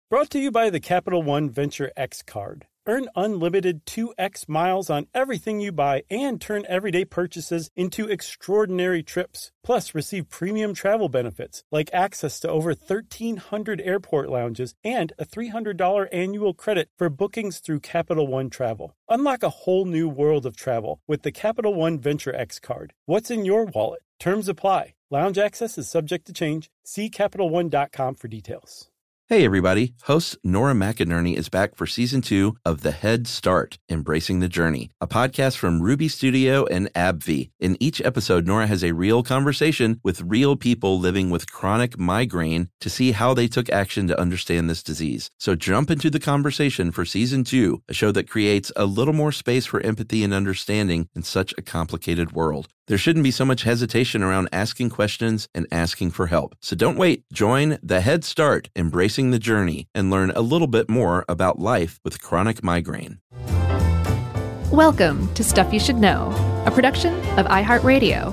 Brought to you by the Capital One Venture X card. Earn unlimited 2x miles on everything you buy and turn everyday purchases into extraordinary trips. Plus, receive premium travel benefits like access to over 1,300 airport lounges and a $300 annual credit for bookings through Capital One Travel. Unlock a whole new world of travel with the Capital One Venture X card. What's in your wallet? Terms apply. Lounge access is subject to change. See CapitalOne.com for details. Hey everybody, host Nora McInerney is back for season 2 of The Head Start, Embracing the Journey, a podcast from Ruby Studio and AbbVie. In each episode, Nora has a real conversation with real people living with chronic migraine to see how they took action to understand this disease. So jump into the conversation for season 2, a show that creates a little more space for empathy and understanding in such a complicated world. There shouldn't be so much hesitation around asking questions and asking for help. So don't wait. Join The Head Start, Embracing the Journey, and learn a little bit more about life with chronic migraine. Welcome to Stuff You Should Know, a production of iHeartRadio.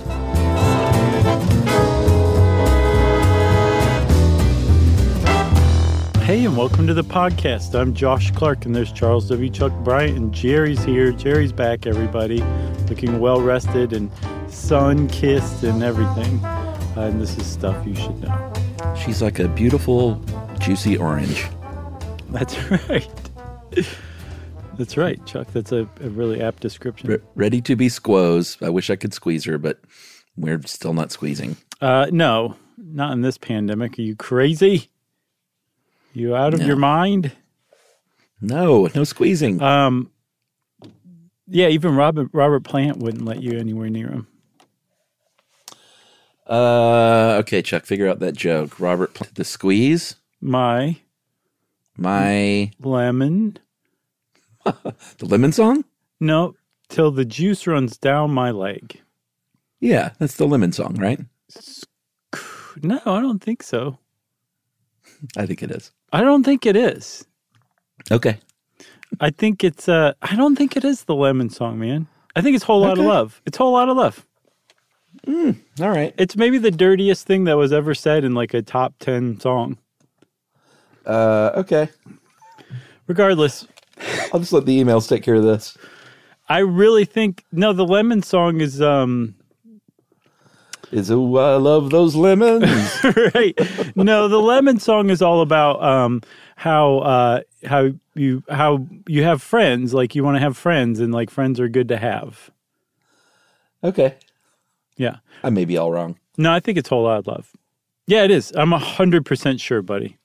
Hey, and welcome to the podcast. I'm Josh Clark, and there's Charles W. Chuck Bryant, and Jerry's here. Jerry's back, everybody, looking well-rested and sun-kissed and everything. And this is Stuff You Should Know. She's like a beautiful, juicy orange. That's right. That's right, Chuck. That's a really apt description. Ready to be squoze. I wish I could squeeze her, but we're still not squeezing. No, not in this pandemic. Are you crazy? You out of your mind? No squeezing. Yeah, even Robert Plant wouldn't let you anywhere near him. Okay, Chuck, figure out that joke. Robert Plant, the squeeze? My lemon. The lemon song? No, till the juice runs down my leg. Yeah, that's the lemon song, right? No, I don't think so. I think it is. I don't think it is. Okay. I think it's, I don't think it is the lemon song, man. I think it's Whole Lot of Love. It's Whole Lot of Love. All right. It's maybe the dirtiest thing that was ever said in like a top 10 song. Okay. Regardless. I'll just let the emails take care of this. I really think, no, the lemon song is, Oh, I love those lemons. right. No, the lemon song is all about how you have friends, like you want to have friends, and like friends are good to have. Okay. Yeah. I may be all wrong. No, I think it's Whole Lot of Love. Yeah, it is. I'm 100% sure, buddy.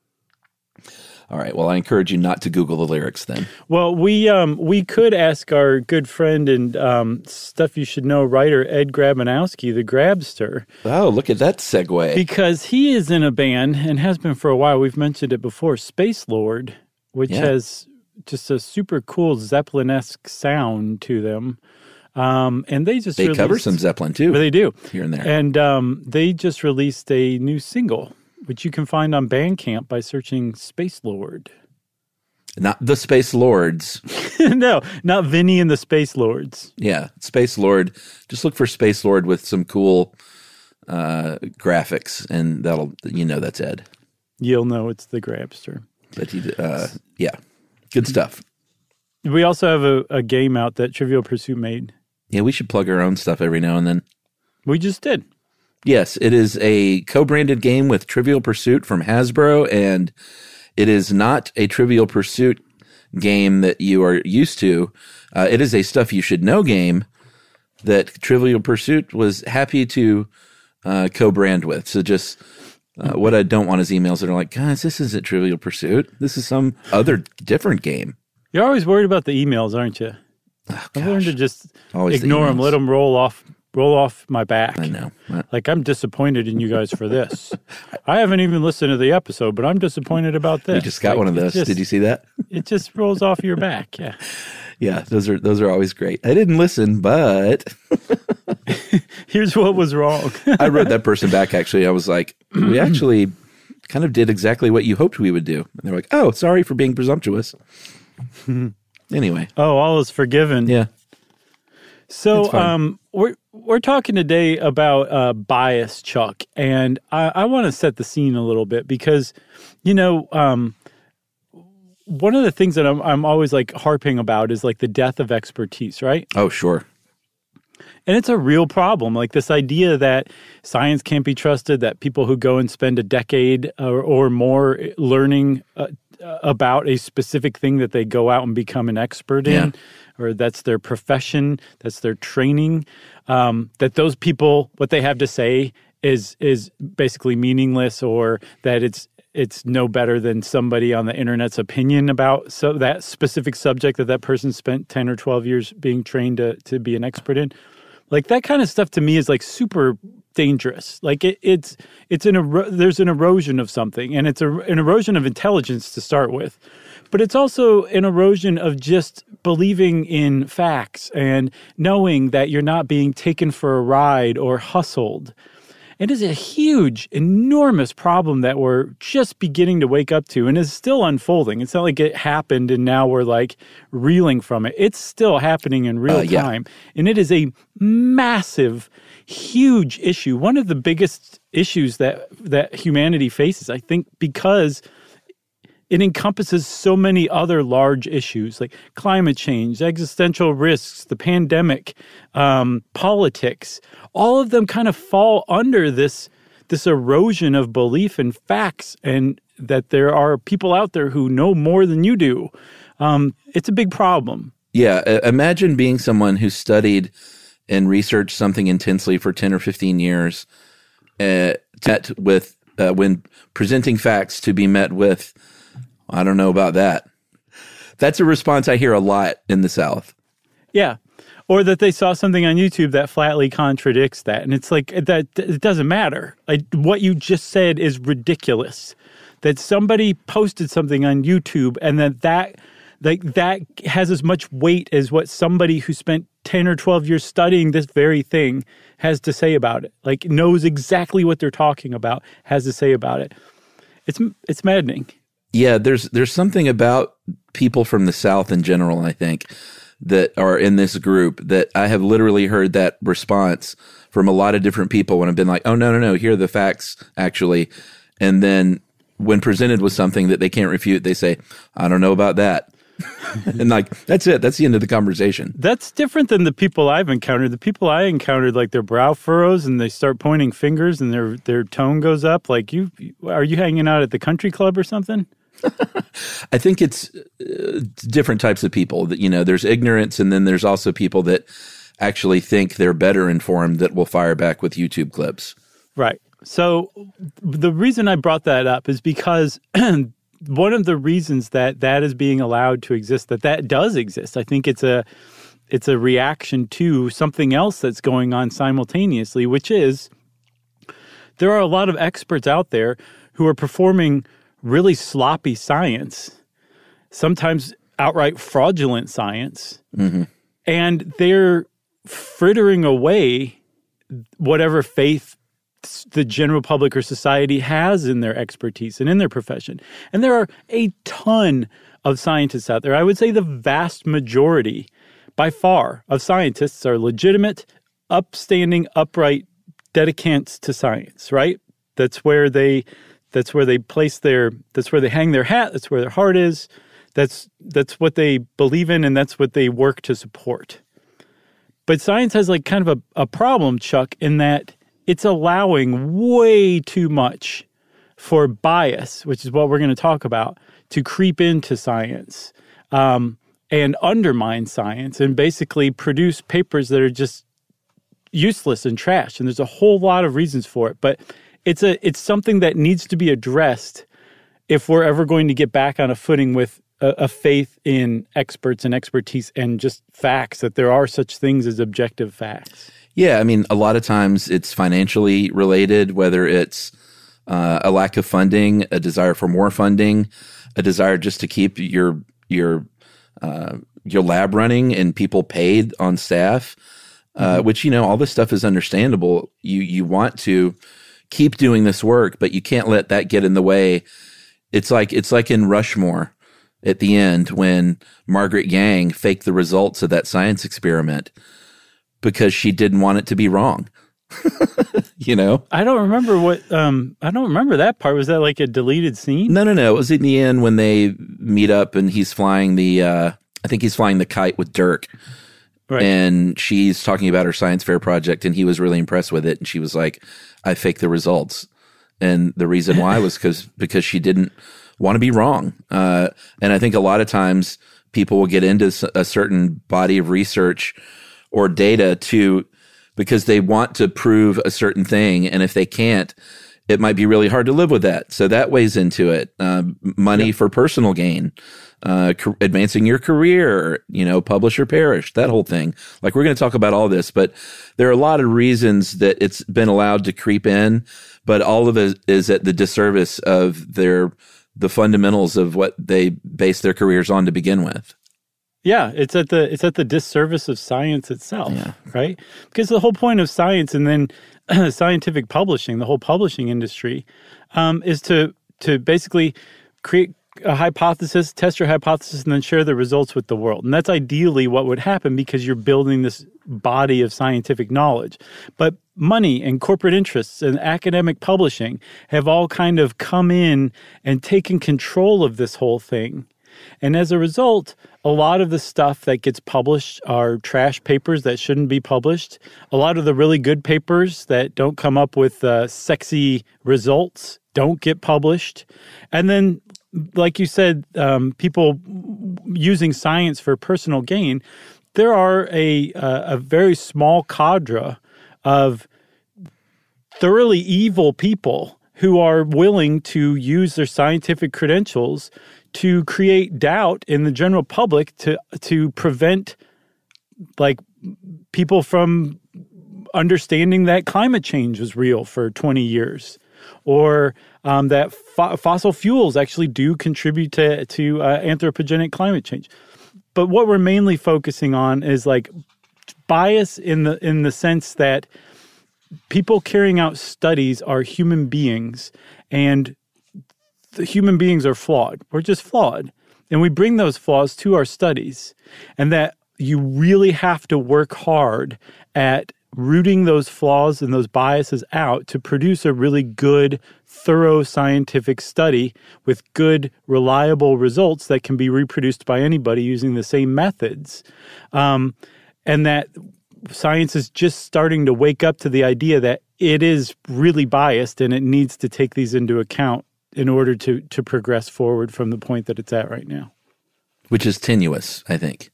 All right. Well, I encourage you not to Google the lyrics then. Well, we could ask our good friend and Stuff You Should Know writer Ed Grabanowski, the Grabster. Oh, look at that segue. Because he is in a band and has been for a while. We've mentioned it before, Space Lord, which has just a super cool Zeppelin-esque sound to them. And they cover some Zeppelin too. They do. Here and there. And they just released a new single, which you can find on Bandcamp by searching Space Lord. Not the Space Lords. No, not Vinny and the Space Lords. Yeah, Space Lord. Just look for Space Lord with some cool graphics, and that's Ed. You'll know it's the Grabster. But yeah, good stuff. We also have a game out that Trivial Pursuit made. Yeah, we should plug our own stuff every now and then. We just did. Yes, it is a co-branded game with Trivial Pursuit from Hasbro, and it is not a Trivial Pursuit game that you are used to. It is a Stuff You Should Know game that Trivial Pursuit was happy to co-brand with. So just what I don't want is emails that are like, guys, this isn't Trivial Pursuit. This is some other different game. You're always worried about the emails, aren't you? Oh, I've learned to just always ignore them, let them roll off my back. I know. Like, I'm disappointed in you guys for this. I haven't even listened to the episode, but I'm disappointed about this. You just got one of those. Did you see that? It just rolls off your back. Yeah. Yeah, those are always great. I didn't listen, but here's what was wrong. I wrote that person back, actually. I was like, we actually kind of did exactly what you hoped we would do. And they're like, oh, sorry for being presumptuous. Anyway. Oh, all is forgiven. Yeah. So we're talking today about bias, Chuck, and I want to set the scene a little bit because, one of the things that I'm always like harping about is like the death of expertise, right? Oh, sure. And it's a real problem, like this idea that science can't be trusted, that people who go and spend a decade or more learning about a specific thing that they go out and become an expert in, or that's their profession, that's their training, that those people, what they have to say is basically meaningless, or that it's no better than somebody on the internet's opinion about that specific subject that person spent 10 or 12 years being trained to be an expert in. Like that kind of stuff to me is like super dangerous. Like there's an erosion of something, and it's an erosion of intelligence to start with. But it's also an erosion of just believing in facts and knowing that you're not being taken for a ride or hustled. It is a huge, enormous problem that we're just beginning to wake up to and is still unfolding. It's not like it happened and now we're like reeling from it. It's still happening in real time. And it is a massive, huge issue. One of the biggest issues that humanity faces, I think, because it encompasses so many other large issues like climate change, existential risks, the pandemic, politics. All of them kind of fall under this erosion of belief in facts, and that there are people out there who know more than you do. It's a big problem. Yeah. Imagine being someone who studied and researched something intensely for 10 or 15 years, when presenting facts to be met with, I don't know about that. That's a response I hear a lot in the South. Yeah. Or that they saw something on YouTube that flatly contradicts that. And it's like, that it doesn't matter. Like, what you just said is ridiculous. That somebody posted something on YouTube and that has as much weight as what somebody who spent 10 or 12 years studying this very thing has to say about it. Like, knows exactly what they're talking about, has to say about it. It's maddening. Yeah, there's something about people from the South in general, I think, that are in this group that I have literally heard that response from a lot of different people when I've been like, oh, no, here are the facts, actually. And then when presented with something that they can't refute, they say, I don't know about that. And like, that's it. That's the end of the conversation. That's different than the people I've encountered. The people I encountered, like, their brow furrows and they start pointing fingers and their tone goes up. Like, are you hanging out at the country club or something? I think it's different types of people. That, there's ignorance, and then there's also people that actually think they're better informed that will fire back with YouTube clips. Right. So the reason I brought that up is because one of the reasons that is being allowed to exist, that does exist, I think it's a reaction to something else that's going on simultaneously, which is there are a lot of experts out there who are performing really sloppy science, sometimes outright fraudulent science, and they're frittering away whatever faith the general public or society has in their expertise and in their profession. And there are a ton of scientists out there. I would say the vast majority, by far, of scientists are legitimate, upstanding, upright dedicants to science, right? That's where they place that's where they hang their hat, that's where their heart is, that's what they believe in, and that's what they work to support. But science has like kind of a problem, Chuck, in that it's allowing way too much for bias, which is what we're going to talk about, to creep into science and undermine science and basically produce papers that are just useless and trash. And there's a whole lot of reasons for it, but it's something that needs to be addressed if we're ever going to get back on a footing with a faith in experts and expertise and just facts, that there are such things as objective facts. Yeah, I mean, a lot of times it's financially related, whether it's a lack of funding, a desire for more funding, a desire just to keep your lab running and people paid on staff, which, all this stuff is understandable. You want to keep doing this work, but you can't let that get in the way. It's like in Rushmore at the end when Margaret Yang faked the results of that science experiment because she didn't want it to be wrong. I don't remember I don't remember that part. Was that like a deleted scene? No. It was in the end when they meet up, and he's flying I think he's flying the kite with Dirk. Right. And she's talking about her science fair project, and he was really impressed with it. And she was like, I faked the results. And the reason why was because she didn't want to be wrong. And I think a lot of times people will get into a certain body of research or data because they want to prove a certain thing. And if they can't, it might be really hard to live with that. So that weighs into it. Money for personal gain. Advancing your career, publish or perish, that whole thing. Like, we're going to talk about all this, but there are a lot of reasons that it's been allowed to creep in, but all of it is at the disservice of the fundamentals of what they base their careers on to begin with. Yeah, it's at the disservice of science itself, right? Because the whole point of science and then scientific publishing, the whole publishing industry, is to basically create a hypothesis, test your hypothesis, and then share the results with the world. And that's ideally what would happen because you're building this body of scientific knowledge. But money and corporate interests and academic publishing have all kind of come in and taken control of this whole thing. And as a result, a lot of the stuff that gets published are trash papers that shouldn't be published. A lot of the really good papers that don't come up with sexy results don't get published. And then, like you said, people using science for personal gain, there are a very small cadre of thoroughly evil people who are willing to use their scientific credentials to create doubt in the general public to prevent like people from understanding that climate change was real for 20 years. Or that fossil fuels actually do contribute to anthropogenic climate change. But what we're mainly focusing on is like bias in the sense that people carrying out studies are human beings, and the human beings are flawed. We're just flawed. And we bring those flaws to our studies, and that you really have to work hard at rooting those flaws and those biases out to produce a really good, thorough scientific study with good, reliable results that can be reproduced by anybody using the same methods. And that science is just starting to wake up to the idea that it is really biased and it needs to take these into account in order to progress forward from the point that it's at right now. Which is tenuous, I think.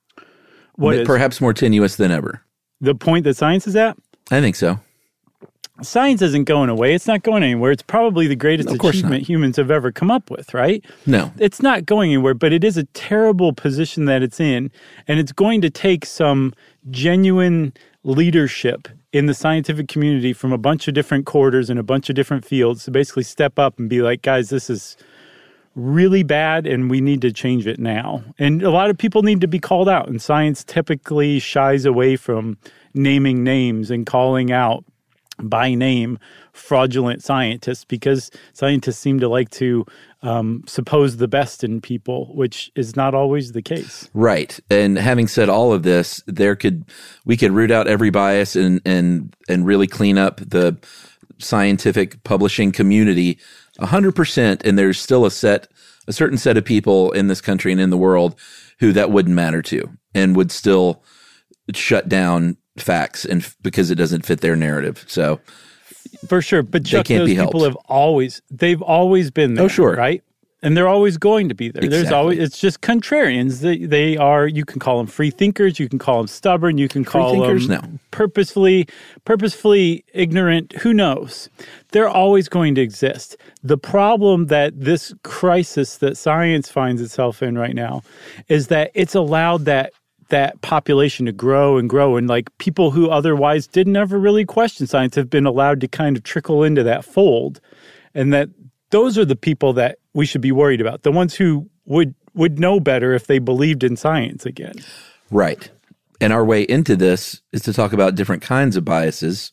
What is? Perhaps more tenuous than ever. The point that science is at? I think so. Science isn't going away. It's not going anywhere. It's probably the greatest achievement humans have ever come up with, right? No. It's not going anywhere, but it is a terrible position that it's in, and it's going to take some genuine leadership in the scientific community from a bunch of different quarters and a bunch of different fields to basically step up and be like, guys, this is really bad and we need to change it now. And a lot of people need to be called out, and science typically shies away from naming names and calling out by name fraudulent scientists, because scientists seem to like to suppose the best in people, which is not always the case. Right. And having said all of this, we could root out every bias and really clean up the scientific publishing community 100%, and there's still a certain set of people in this country and in the world who that wouldn't matter to and would still shut down facts and because it doesn't fit their narrative. So for sure, but Chuck, those people they've always been there. Oh, sure, right? And they're always going to be there. Exactly. It's just contrarians. They are, you can call them free thinkers, you can call them stubborn, you can call them purposefully ignorant, who knows? They're always going to exist. The problem that this crisis that science finds itself in right now is that it's allowed that population to grow and grow, and like people who otherwise didn't ever really question science have been allowed to kind of trickle into that fold, and that those are the people that we should be worried about, the ones who would know better if they believed in science again. Right. And our way into this is to talk about different kinds of biases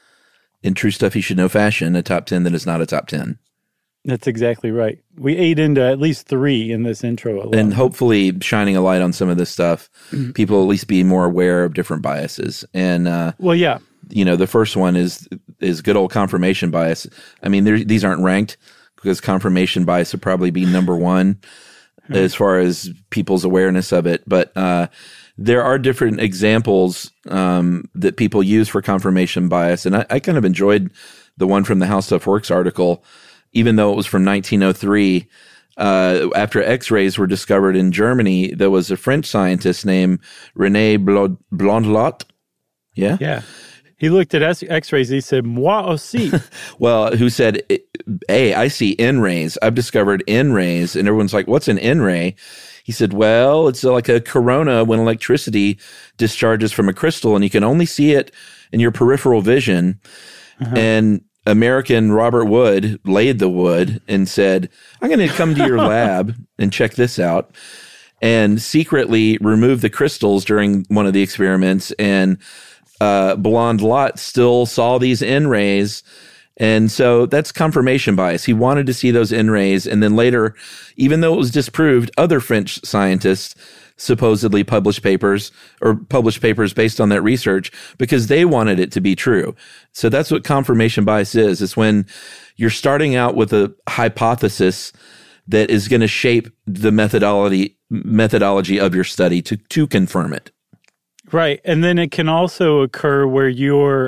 in True Stuff You Should Know fashion, a top 10 that is not a top 10. That's exactly right. We ate into at least 3 in this intro alone. And hopefully shining a light on some of this stuff, people at least be more aware of different biases. And well, yeah. The first one is good old confirmation bias. I mean, these aren't ranked because confirmation bias would probably be number 1. as far as people's awareness of it. But there are different examples that people use for confirmation bias. And I kind of enjoyed the one from the How Stuff Works article, even though it was from 1903. After X-rays were discovered in Germany, there was a French scientist named René Blondlot. Yeah? Yeah. He looked at X-rays. He said, moi aussi. Well, who said, hey, I see N-rays. I've discovered N-rays. And everyone's like, what's an N-ray? He said, well, it's like a corona when electricity discharges from a crystal, and you can only see it in your peripheral vision. Uh-huh. And American Robert Wood laid the wood and said, I'm going to come to your lab and check this out, and secretly remove the crystals during one of the experiments. And Blondlot still saw these N-rays. And so that's confirmation bias. He wanted to see those N-rays. And then later, even though it was disproved, other French scientists supposedly published papers based on that research because they wanted it to be true. So that's what confirmation bias is. It's when you're starting out with a hypothesis that is going to shape the methodology of your study to confirm it. Right. And then it can also occur where you're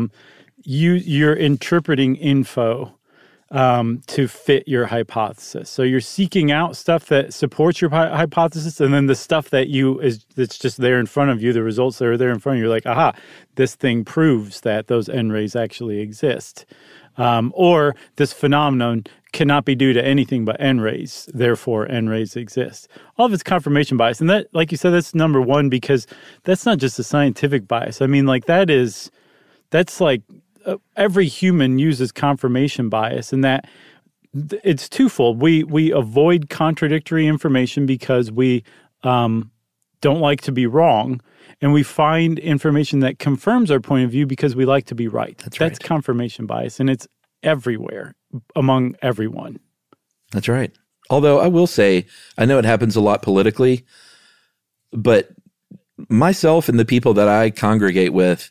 interpreting info to fit your hypothesis. So you're seeking out stuff that supports your hypothesis, and then the stuff that's just there in front of you, the results that are there in front of you, you're like, aha, this thing proves that those N-rays actually exist. Or this phenomenon cannot be due to anything but N-rays, therefore N-rays exist. All of it's confirmation bias. And that, like you said, that's number one, because that's not just a scientific bias. I mean, like that's like every human uses confirmation bias, and that it's twofold. We avoid contradictory information because we don't like to be wrong, and we find information that confirms our point of view because we like to be right. That's confirmation bias, and it's everywhere among everyone. That's right. Although I will say, I know it happens a lot politically, but myself and the people that I congregate with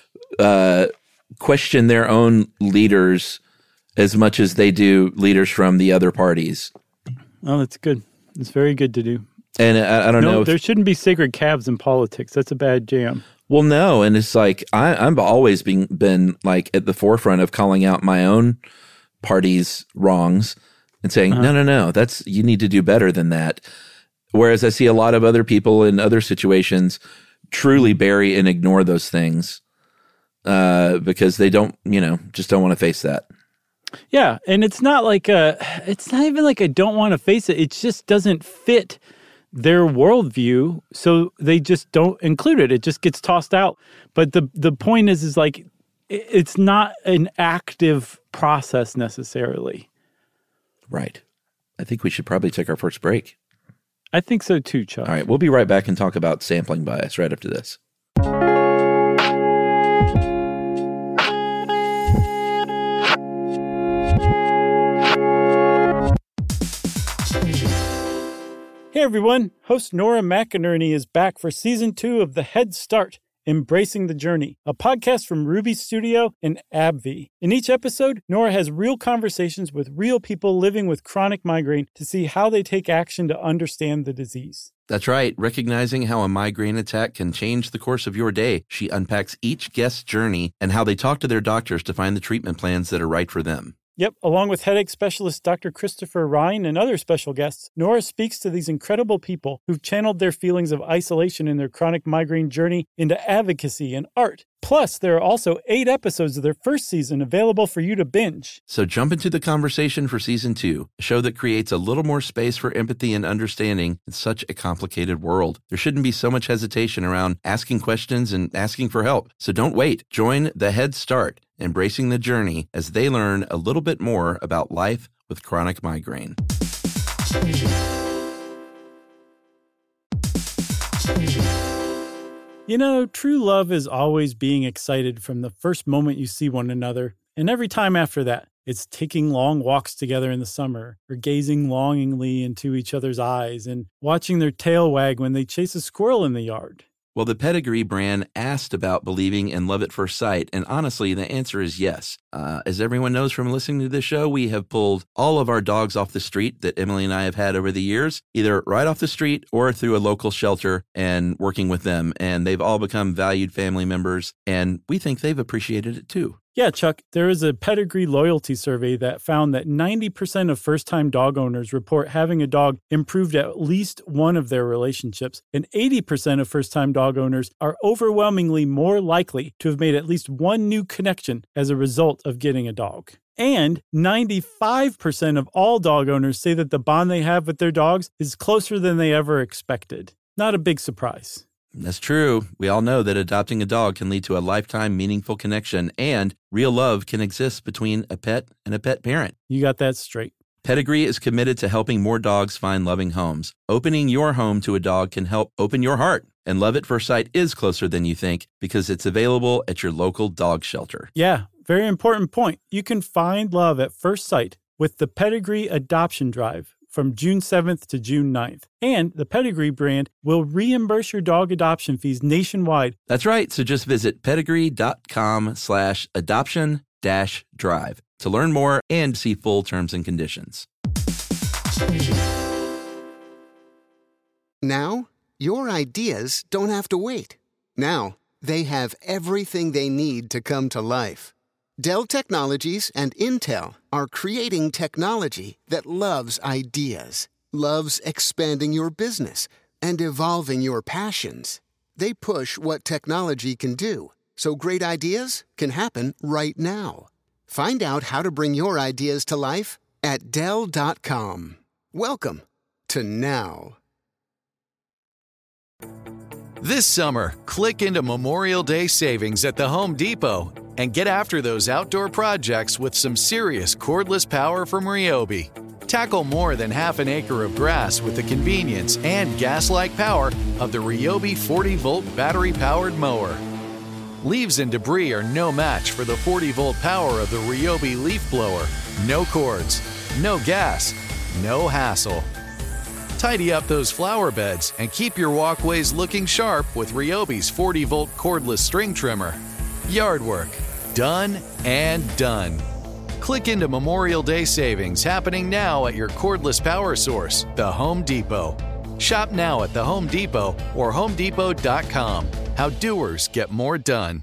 question their own leaders as much as they do leaders from the other parties. Oh, that's good. It's very good to do. And I don't know. There shouldn't be sacred calves in politics. That's a bad jam. Well, no. And it's like, I've always been like at the forefront of calling out my own party's wrongs and saying, no, you need to do better than that. Whereas I see a lot of other people in other situations truly bury and ignore those things because they don't, just don't want to face that. Yeah. And it's not even like I don't want to face it. It just doesn't fit their worldview, so they just don't include it. It just gets tossed out. But the point is like, it's not an active process necessarily. Right. I think we should probably take our first break. I think so too, Chuck. All right. We'll be right back and talk about sampling bias right after this. Hey everyone, host Nora McInerney is back for Season 2 of The Head Start, Embracing the Journey, a podcast from Ruby Studio and AbbVie. In each episode, Nora has real conversations with real people living with chronic migraine to see how they take action to understand the disease. That's right. Recognizing how a migraine attack can change the course of your day, she unpacks each guest's journey and how they talk to their doctors to find the treatment plans that are right for them. Yep, along with headache specialist Dr. Christopher Ryan and other special guests, Nora speaks to these incredible people who've channeled their feelings of isolation in their chronic migraine journey into advocacy and art. Plus, there are also 8 episodes of their first season available for you to binge. So jump into the conversation for Season 2, a show that creates a little more space for empathy and understanding in such a complicated world. There shouldn't be so much hesitation around asking questions and asking for help. So don't wait. Join The Head Start, Embracing the Journey, as they learn a little bit more about life with chronic migraine. You know, true love is always being excited from the first moment you see one another, and every time after that. It's taking long walks together in the summer, or gazing longingly into each other's eyes, and watching their tail wag when they chase a squirrel in the yard. Well, the Pedigree brand asked about believing in love at first sight, and honestly, the answer is yes. As everyone knows from listening to this show, we have pulled all of our dogs off the street that Emily and I have had over the years, either right off the street or through a local shelter and working with them, and they've all become valued family members, and we think they've appreciated it too. Yeah, Chuck, there is a Pedigree loyalty survey that found that 90% of first-time dog owners report having a dog improved at least one of their relationships, and 80% of first-time dog owners are overwhelmingly more likely to have made at least one new connection as a result of getting a dog. And 95% of all dog owners say that the bond they have with their dogs is closer than they ever expected. Not a big surprise. That's true. We all know that adopting a dog can lead to a lifetime meaningful connection, and real love can exist between a pet and a pet parent. You got that straight. Pedigree is committed to helping more dogs find loving homes. Opening your home to a dog can help open your heart. And Love at First Sight is closer than you think because it's available at your local dog shelter. Yeah, very important point. You can find love at first sight with the Pedigree Adoption Drive from June 7th to June 9th. And the Pedigree brand will reimburse your dog adoption fees nationwide. That's right. So just visit pedigree.com/adoption-drive to learn more and see full terms and conditions. Now, your ideas don't have to wait. Now, they have everything they need to come to life. Dell Technologies and Intel are creating technology that loves ideas, loves expanding your business, and evolving your passions. They push what technology can do, so great ideas can happen right now. Find out how to bring your ideas to life at Dell.com. Welcome to now. This summer, click into Memorial Day savings at the Home Depot and get after those outdoor projects with some serious cordless power from Ryobi. Tackle more than half an acre of grass with the convenience and gas-like power of the Ryobi 40-volt battery-powered mower. Leaves and debris are no match for the 40-volt power of the Ryobi leaf blower. No cords, no gas, no hassle. Tidy up those flower beds and keep your walkways looking sharp with Ryobi's 40-volt cordless string trimmer. Yard work, done and done. Click into Memorial Day savings happening now at your cordless power source, the Home Depot. Shop now at the Home Depot or HomeDepot.com. How doers get more done.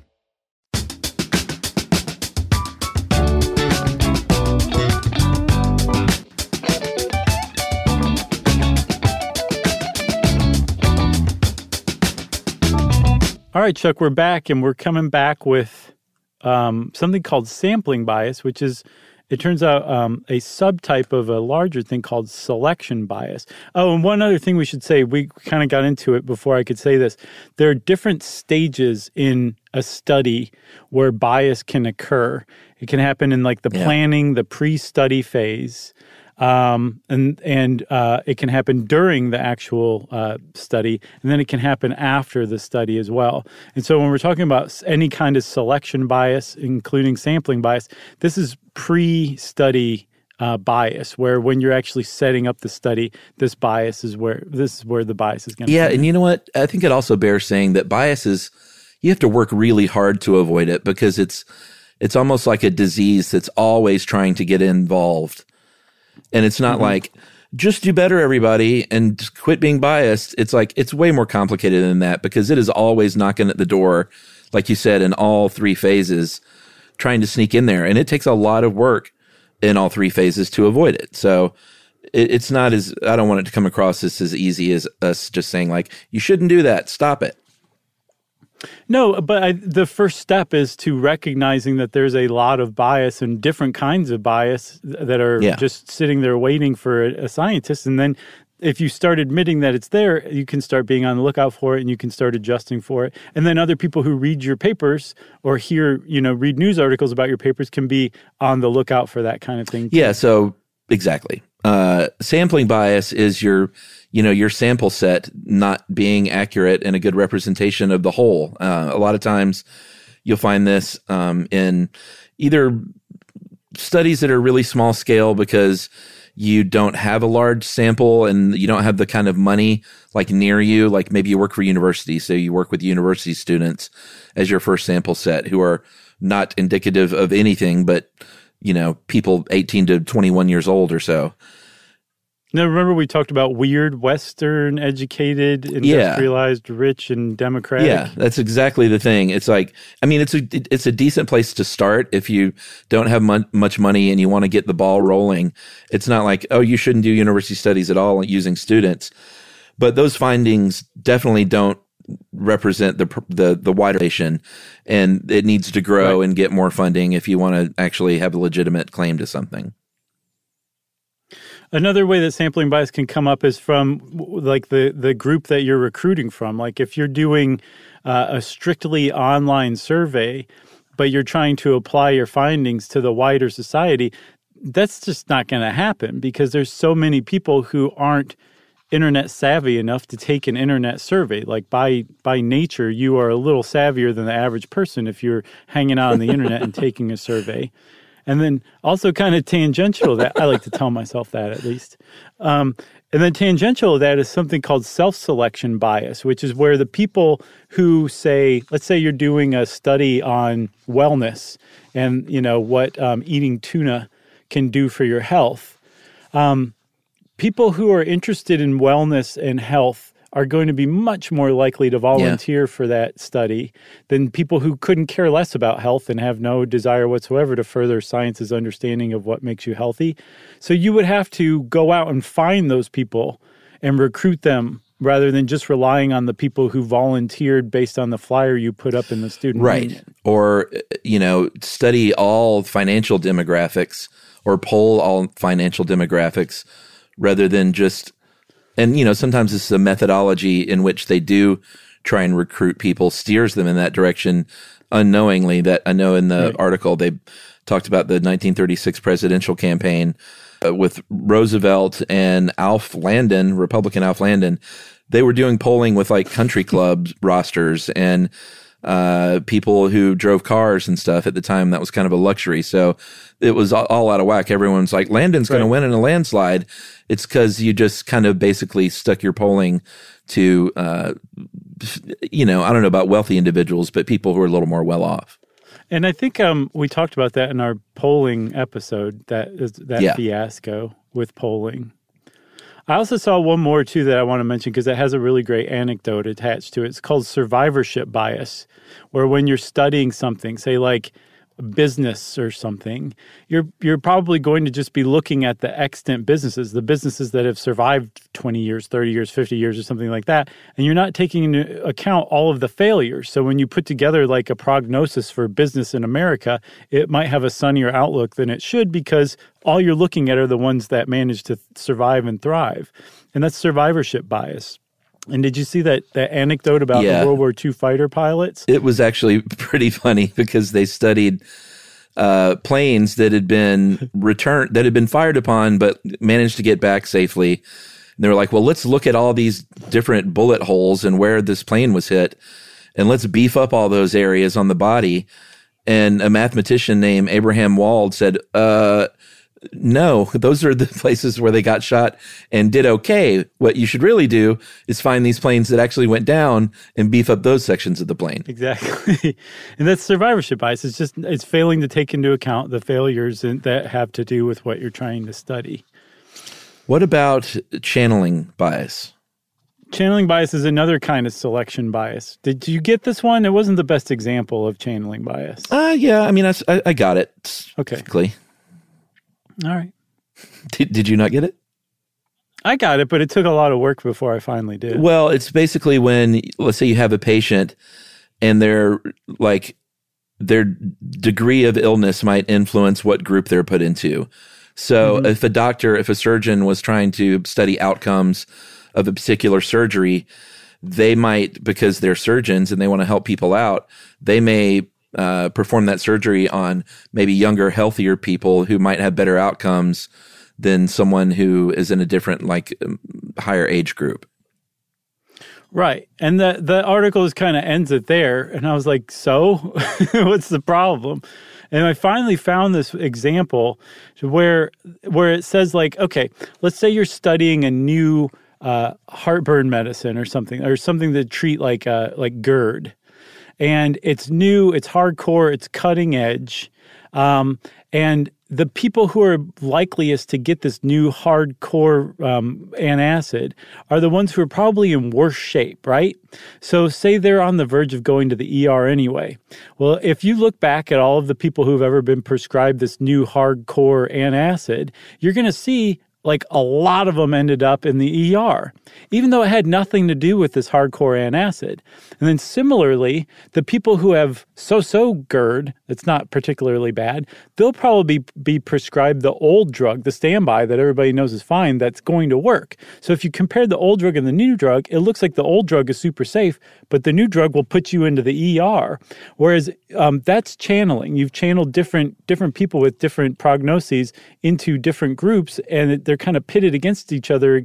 All right, Chuck, we're back, and we're coming back with something called sampling bias, which is, it turns out, a subtype of a larger thing called selection bias. Oh, and one other thing we should say, we kind of got into it before I could say this. There are different stages in a study where bias can occur. It can happen in like the planning, the pre-study phase. And it can happen during the actual study, and then it can happen after the study as well. And so when we're talking about any kind of selection bias, including sampling bias, this is pre-study bias, where when you're actually setting up the study, this is where the bias is going to Yeah, and you know what? I think it also bears saying that bias is, you have to work really hard to avoid it because it's almost like a disease that's always trying to get involved. And it's not like, just do better, everybody, and quit being biased. It's like, it's way more complicated than that because it is always knocking at the door, like you said, in all three phases, trying to sneak in there. And it takes a lot of work in all three phases to avoid it. So it's not as, I don't want it to come across as easy as us just saying like, you shouldn't do that, stop it. No, but the first step is to recognizing that there's a lot of bias and different kinds of bias that are just sitting there waiting for a scientist. And then if you start admitting that it's there, you can start being on the lookout for it and you can start adjusting for it. And then other people who read your papers or read news articles about your papers can be on the lookout for that kind of thing too. Yeah, so exactly. Sampling bias is your sample set not being accurate and a good representation of the whole. A lot of times you'll find this in either studies that are really small scale because, you don't have a large sample and you don't have the kind of money like near you, like maybe you work for university, so you work with university students as your first sample set who are not indicative of anything but, people 18 to 21 years old or so. Now, remember we talked about weird, Western, educated, industrialized, rich, and democratic? Yeah, that's exactly the thing. It's like, it's a decent place to start if you don't have much money and you want to get the ball rolling. It's not like, oh, you shouldn't do university studies at all using students. But those findings definitely don't represent the wider nation, and it needs to grow and get more funding if you want to actually have a legitimate claim to something. Another way that sampling bias can come up is from like the group that you're recruiting from. Like if you're doing a strictly online survey, but you're trying to apply your findings to the wider society, that's just not going to happen because there's so many people who aren't internet savvy enough to take an internet survey. Like by nature, you are a little savvier than the average person if you're hanging out on the internet and taking a survey. And then also kind of tangential that I like to tell myself that at least. And then tangential to that is something called self-selection bias, which is where the people who say, let's say you're doing a study on wellness and, what eating tuna can do for your health. People who are interested in wellness and health are going to be much more likely to volunteer for that study than people who couldn't care less about health and have no desire whatsoever to further science's understanding of what makes you healthy. So you would have to go out and find those people and recruit them rather than just relying on the people who volunteered based on the flyer you put up in the student union. Or, study all financial demographics or poll all financial demographics rather than just... And, sometimes this is a methodology in which they do try and recruit people, steers them in that direction unknowingly. That I know in the article they talked about the 1936 presidential campaign with Roosevelt and Alf Landon, Republican Alf Landon. They were doing polling with like country club rosters and people who drove cars and stuff. At the time, that was kind of a luxury. So it was all out of whack. Everyone's like, Landon's going to win in a landslide. It's because you just kind of basically stuck your polling to, I don't know about wealthy individuals, but people who are a little more well off. And I think we talked about that in our polling episode, that fiasco with polling. I also saw one more, too, that I want to mention because it has a really great anecdote attached to it. It's called survivorship bias, where when you're studying something, say like business or something, you're probably going to just be looking at the extant businesses, the businesses that have survived 20 years, 30 years, 50 years or something like that, and you're not taking into account all of the failures. So when you put together like a prognosis for business in America, it might have a sunnier outlook than it should because all you're looking at are the ones that manage to survive and thrive. And that's survivorship bias. And did you see that anecdote about the World War II fighter pilots? It was actually pretty funny because they studied planes that had been fired upon but managed to get back safely. And they were like, well, let's look at all these different bullet holes and where this plane was hit, and let's beef up all those areas on the body. And a mathematician named Abraham Wald said, no, those are the places where they got shot and did okay. What you should really do is find these planes that actually went down and beef up those sections of the plane. Exactly. And that's survivorship bias. It's failing to take into account the failures that have to do with what you're trying to study. What about channeling bias? Channeling bias is another kind of selection bias. Did you get this one? It wasn't the best example of channeling bias. Yeah. I mean, I got it. Okay. Quickly. All right. Did you not get it? I got it, but it took a lot of work before I finally did. Well, it's basically when, let's say you have a patient and their degree of illness might influence what group they're put into. So if a surgeon was trying to study outcomes of a particular surgery, they might, because they're surgeons and they want to help people out, they may perform that surgery on maybe younger, healthier people who might have better outcomes than someone who is in a different, higher age group. Right. And the article just kind of ends it there. And I was like, so what's the problem? And I finally found this example where it says like, okay, let's say you're studying a new heartburn medicine or something to treat like GERD. And it's new, it's hardcore, it's cutting edge. And the people who are likeliest to get this new hardcore antacid are the ones who are probably in worse shape, right? So say they're on the verge of going to the ER anyway. Well, if you look back at all of the people who've ever been prescribed this new hardcore antacid, you're going to see like a lot of them ended up in the ER, even though it had nothing to do with this hardcore antacid. And then similarly, the people who have so-so GERD, that's not particularly bad, they'll probably be prescribed the old drug, the standby that everybody knows is fine, that's going to work. So if you compare the old drug and the new drug, it looks like the old drug is super safe, but the new drug will put you into the ER. Whereas that's channeling. You've channeled different people with different prognoses into different groups, and they're kind of pitted against each other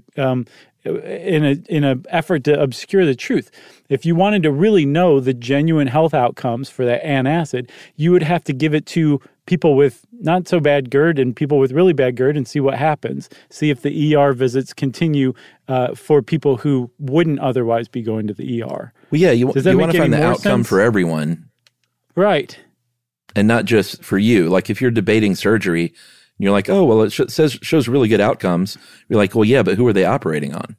in an effort to obscure the truth. If you wanted to really know the genuine health outcomes for that antacid, you would have to give it to people with not so bad GERD and people with really bad GERD and see what happens. See if the ER visits continue for people who wouldn't otherwise be going to the ER. Well, yeah, you want to find the outcome sense? For everyone. Right. And not just for you. Like if you're debating surgery, and you're like, oh, well, it shows really good outcomes. You're like, well, yeah, but who are they operating on?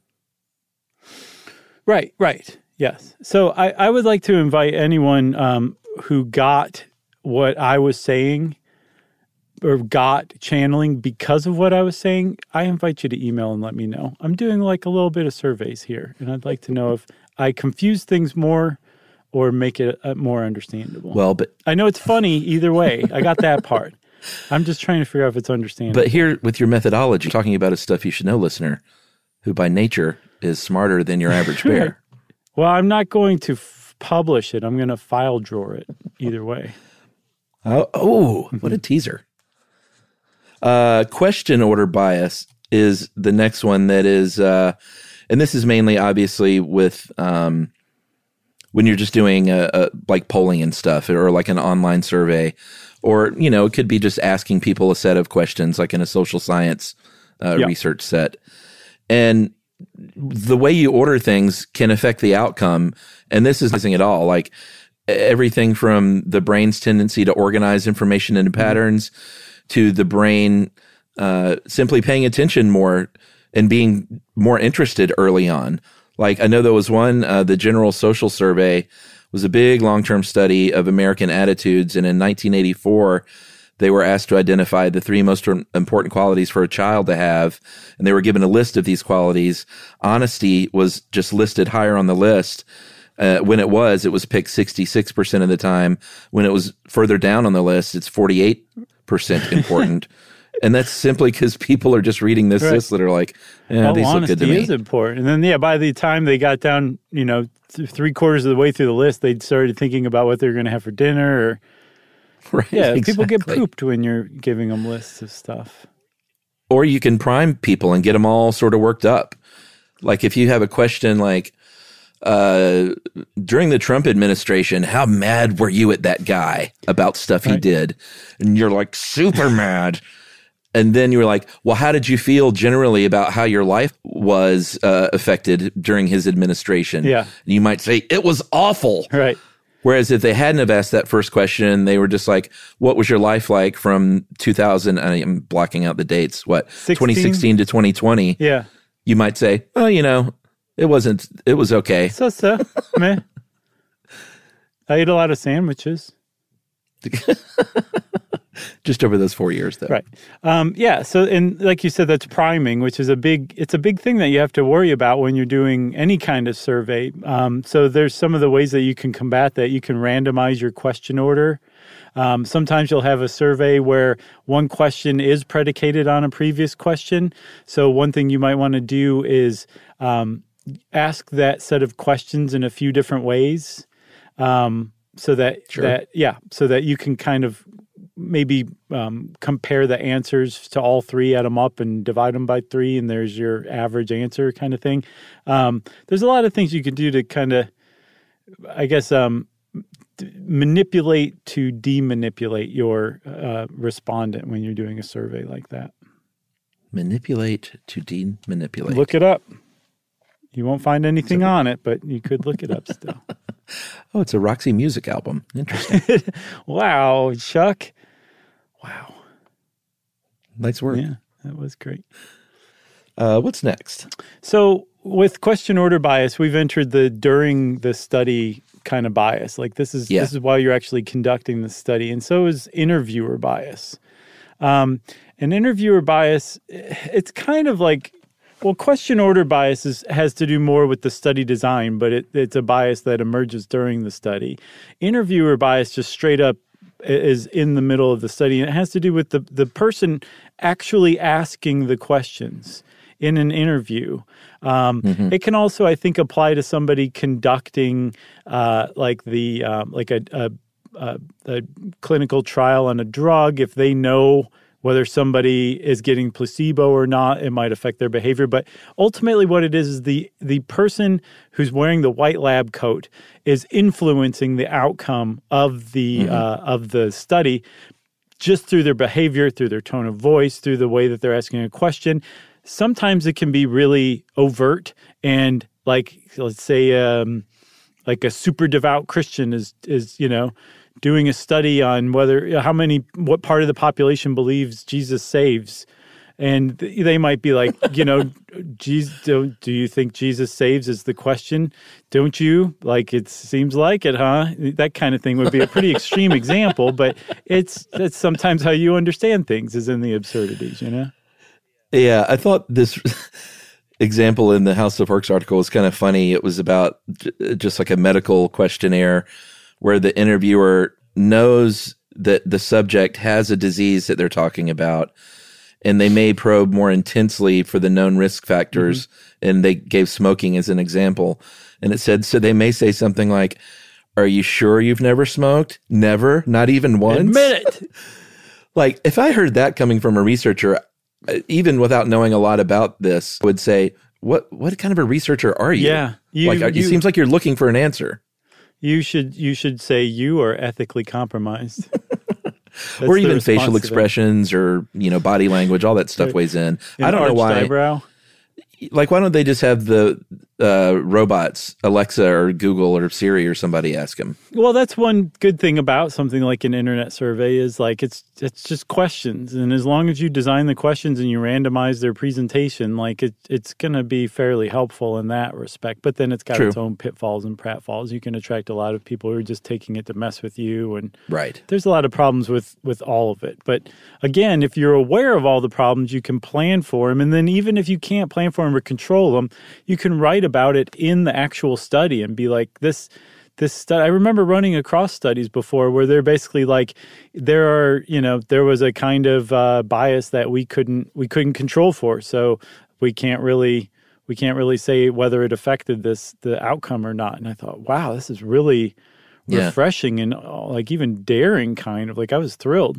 Right. Yes. So I would like to invite anyone who got what I was saying or got channeling because of what I was saying, I invite you to email and let me know. I'm doing like a little bit of surveys here, and I'd like to know if I confuse things more or make it more understandable. Well, but I know it's funny either way. I got that part. I'm just trying to figure out if it's understandable. But here, with your methodology, talking about a stuff you should know listener, who by nature is smarter than your average bear. Well, I'm not going to publish it. I'm going to file drawer it either way. Oh, what a teaser. Question order bias is the next one that is, and this is mainly obviously with when you're just doing like polling and stuff or like an online survey. Or, it could be just asking people a set of questions like in a social science research set. And the way you order things can affect the outcome. And this is nothing at all. Like everything from the brain's tendency to organize information into patterns to the brain simply paying attention more and being more interested early on. Like I know there was one, the General Social Survey was a big long-term study of American attitudes. And in 1984, they were asked to identify the 3 most important qualities for a child to have. And they were given a list of these qualities. Honesty was just listed higher on the list. When it was picked 66% of the time. When it was further down on the list, it's 48% important. And that's simply because people are just reading this list that are like, these look good to me. Honesty is important. And then, by the time they got down, 3/4 of the way through the list, they started thinking about what they're going to have for dinner. Right, exactly. People get pooped when you're giving them lists of stuff. Or you can prime people and get them all sort of worked up. Like if you have a question like, during the Trump administration, how mad were you at that guy about stuff he did? And you're like, super mad. And then you were like, well, how did you feel generally about how your life was affected during his administration? Yeah. And you might say, it was awful. Right. Whereas if they hadn't have asked that first question, they were just like, what was your life like from 2000? I'm blocking out the dates. 2016 to 2020? Yeah. You might say, well, it was okay. So, meh. I ate a lot of sandwiches. Just over those 4 years, though. Right. So, and like you said, that's priming, which is a big thing that you have to worry about when you're doing any kind of survey. So there's some of the ways that you can combat that. You can randomize your question order. Sometimes you'll have a survey where one question is predicated on a previous question. So one thing you might want to do is ask that set of questions in a few different ways, so that you can kind of maybe compare the answers to all 3, add them up and divide them by 3, and there's your average answer kind of thing. There's a lot of things you can do to kind of, I guess, manipulate to demanipulate your respondent when you're doing a survey like that. Manipulate to demanipulate. Look it up. You won't find anything on it, but you could look it up still. Oh, it's a Roxy Music album. Interesting. Wow, Chuck. Wow. Nice work. Yeah, that was great. What's next? So with question order bias, we've entered the during the study kind of bias. Like this is while you're actually conducting the study. And so is interviewer bias. An interviewer bias, it's kind of like, well, question order bias has to do more with the study design, but it's a bias that emerges during the study. Interviewer bias just straight up is in the middle of the study, and it has to do with the person actually asking the questions in an interview. It can also, I think, apply to somebody conducting like a clinical trial on a drug. If they know whether somebody is getting placebo or not, it might affect their behavior. But ultimately what it is the person who's wearing the white lab coat is influencing the outcome of the study just through their behavior, through their tone of voice, through the way that they're asking a question. Sometimes it can be really overt and like, let's say, like a super devout Christian is doing a study on what part of the population believes Jesus saves. And they might be like, Jesus, do you think Jesus saves is the question? Don't you? Like, it seems like it, huh? That kind of thing would be a pretty extreme example, but that's sometimes how you understand things is in the absurdities, Yeah, I thought this example in the House of Works article was kind of funny. It was about just like a medical questionnaire where the interviewer knows that the subject has a disease that they're talking about, and they may probe more intensely for the known risk factors, and they gave smoking as an example. And it said, so they may say something like, are you sure you've never smoked? Never? Not even once? Admit it! Like, if I heard that coming from a researcher, even without knowing a lot about this, I would say, what kind of a researcher are you? Yeah. It seems like you're looking for an answer. You should say you are ethically compromised. Or even facial expressions or, body language, all that stuff weighs in. I don't know why. Eyebrow. Like, why don't they just have the robots, Alexa or Google or Siri or somebody ask them? Well, that's one good thing about something like an internet survey is like it's just questions. And as long as you design the questions and you randomize their presentation, like it's going to be fairly helpful in that respect. But then it's got its own pitfalls and pratfalls. You can attract a lot of people who are just taking it to mess with you. And there's a lot of problems with all of it. But again, if you're aware of all the problems, you can plan for them. And then even if you can't plan for them or control them, you can write about it in the actual study and be like, this study. I remember running across studies before where they're basically like, there was a kind of bias that we couldn't control for, so we can't really say whether it affected the outcome or not. And I thought, wow, this is really refreshing and like even daring kind of. Like I was thrilled.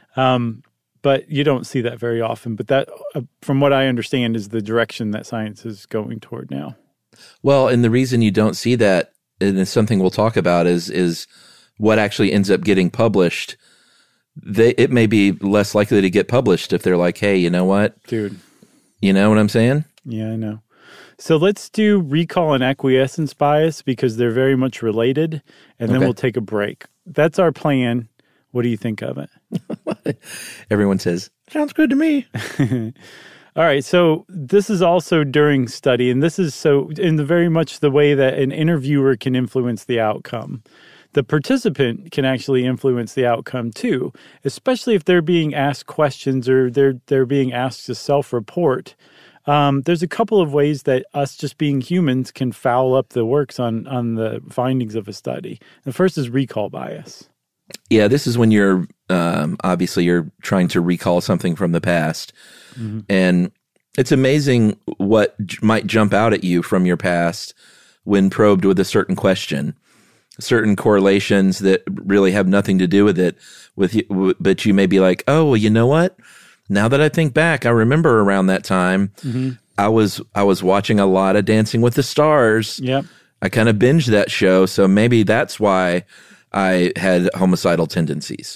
But you don't see that very often. But that, from what I understand, is the direction that science is going toward now. Well, and the reason you don't see that, and it's something we'll talk about, is what actually ends up getting published. It may be less likely to get published if they're like, hey, you know what? Dude. You know what I'm saying? Yeah, I know. So let's do recall and acquiescence bias because they're very much related, and then we'll take a break. That's our plan. What do you think of it? Everyone says, sounds good to me. All right. So this is also during study, and this is so in very much the way that an interviewer can influence the outcome. The participant can actually influence the outcome too, especially if they're being asked questions or they're being asked to self-report. There's a couple of ways that us just being humans can foul up the works on the findings of a study. The first is recall bias. Yeah, this is when you're obviously you're trying to recall something from the past. Mm-hmm. And it's amazing what might jump out at you from your past when probed with a certain question. Certain correlations that really have nothing to do with it, but you may be like, oh, well, you know what? Now that I think back, I remember around that time, I was watching a lot of Dancing with the Stars. Yep. I kind of binged that show, so maybe that's why I had homicidal tendencies.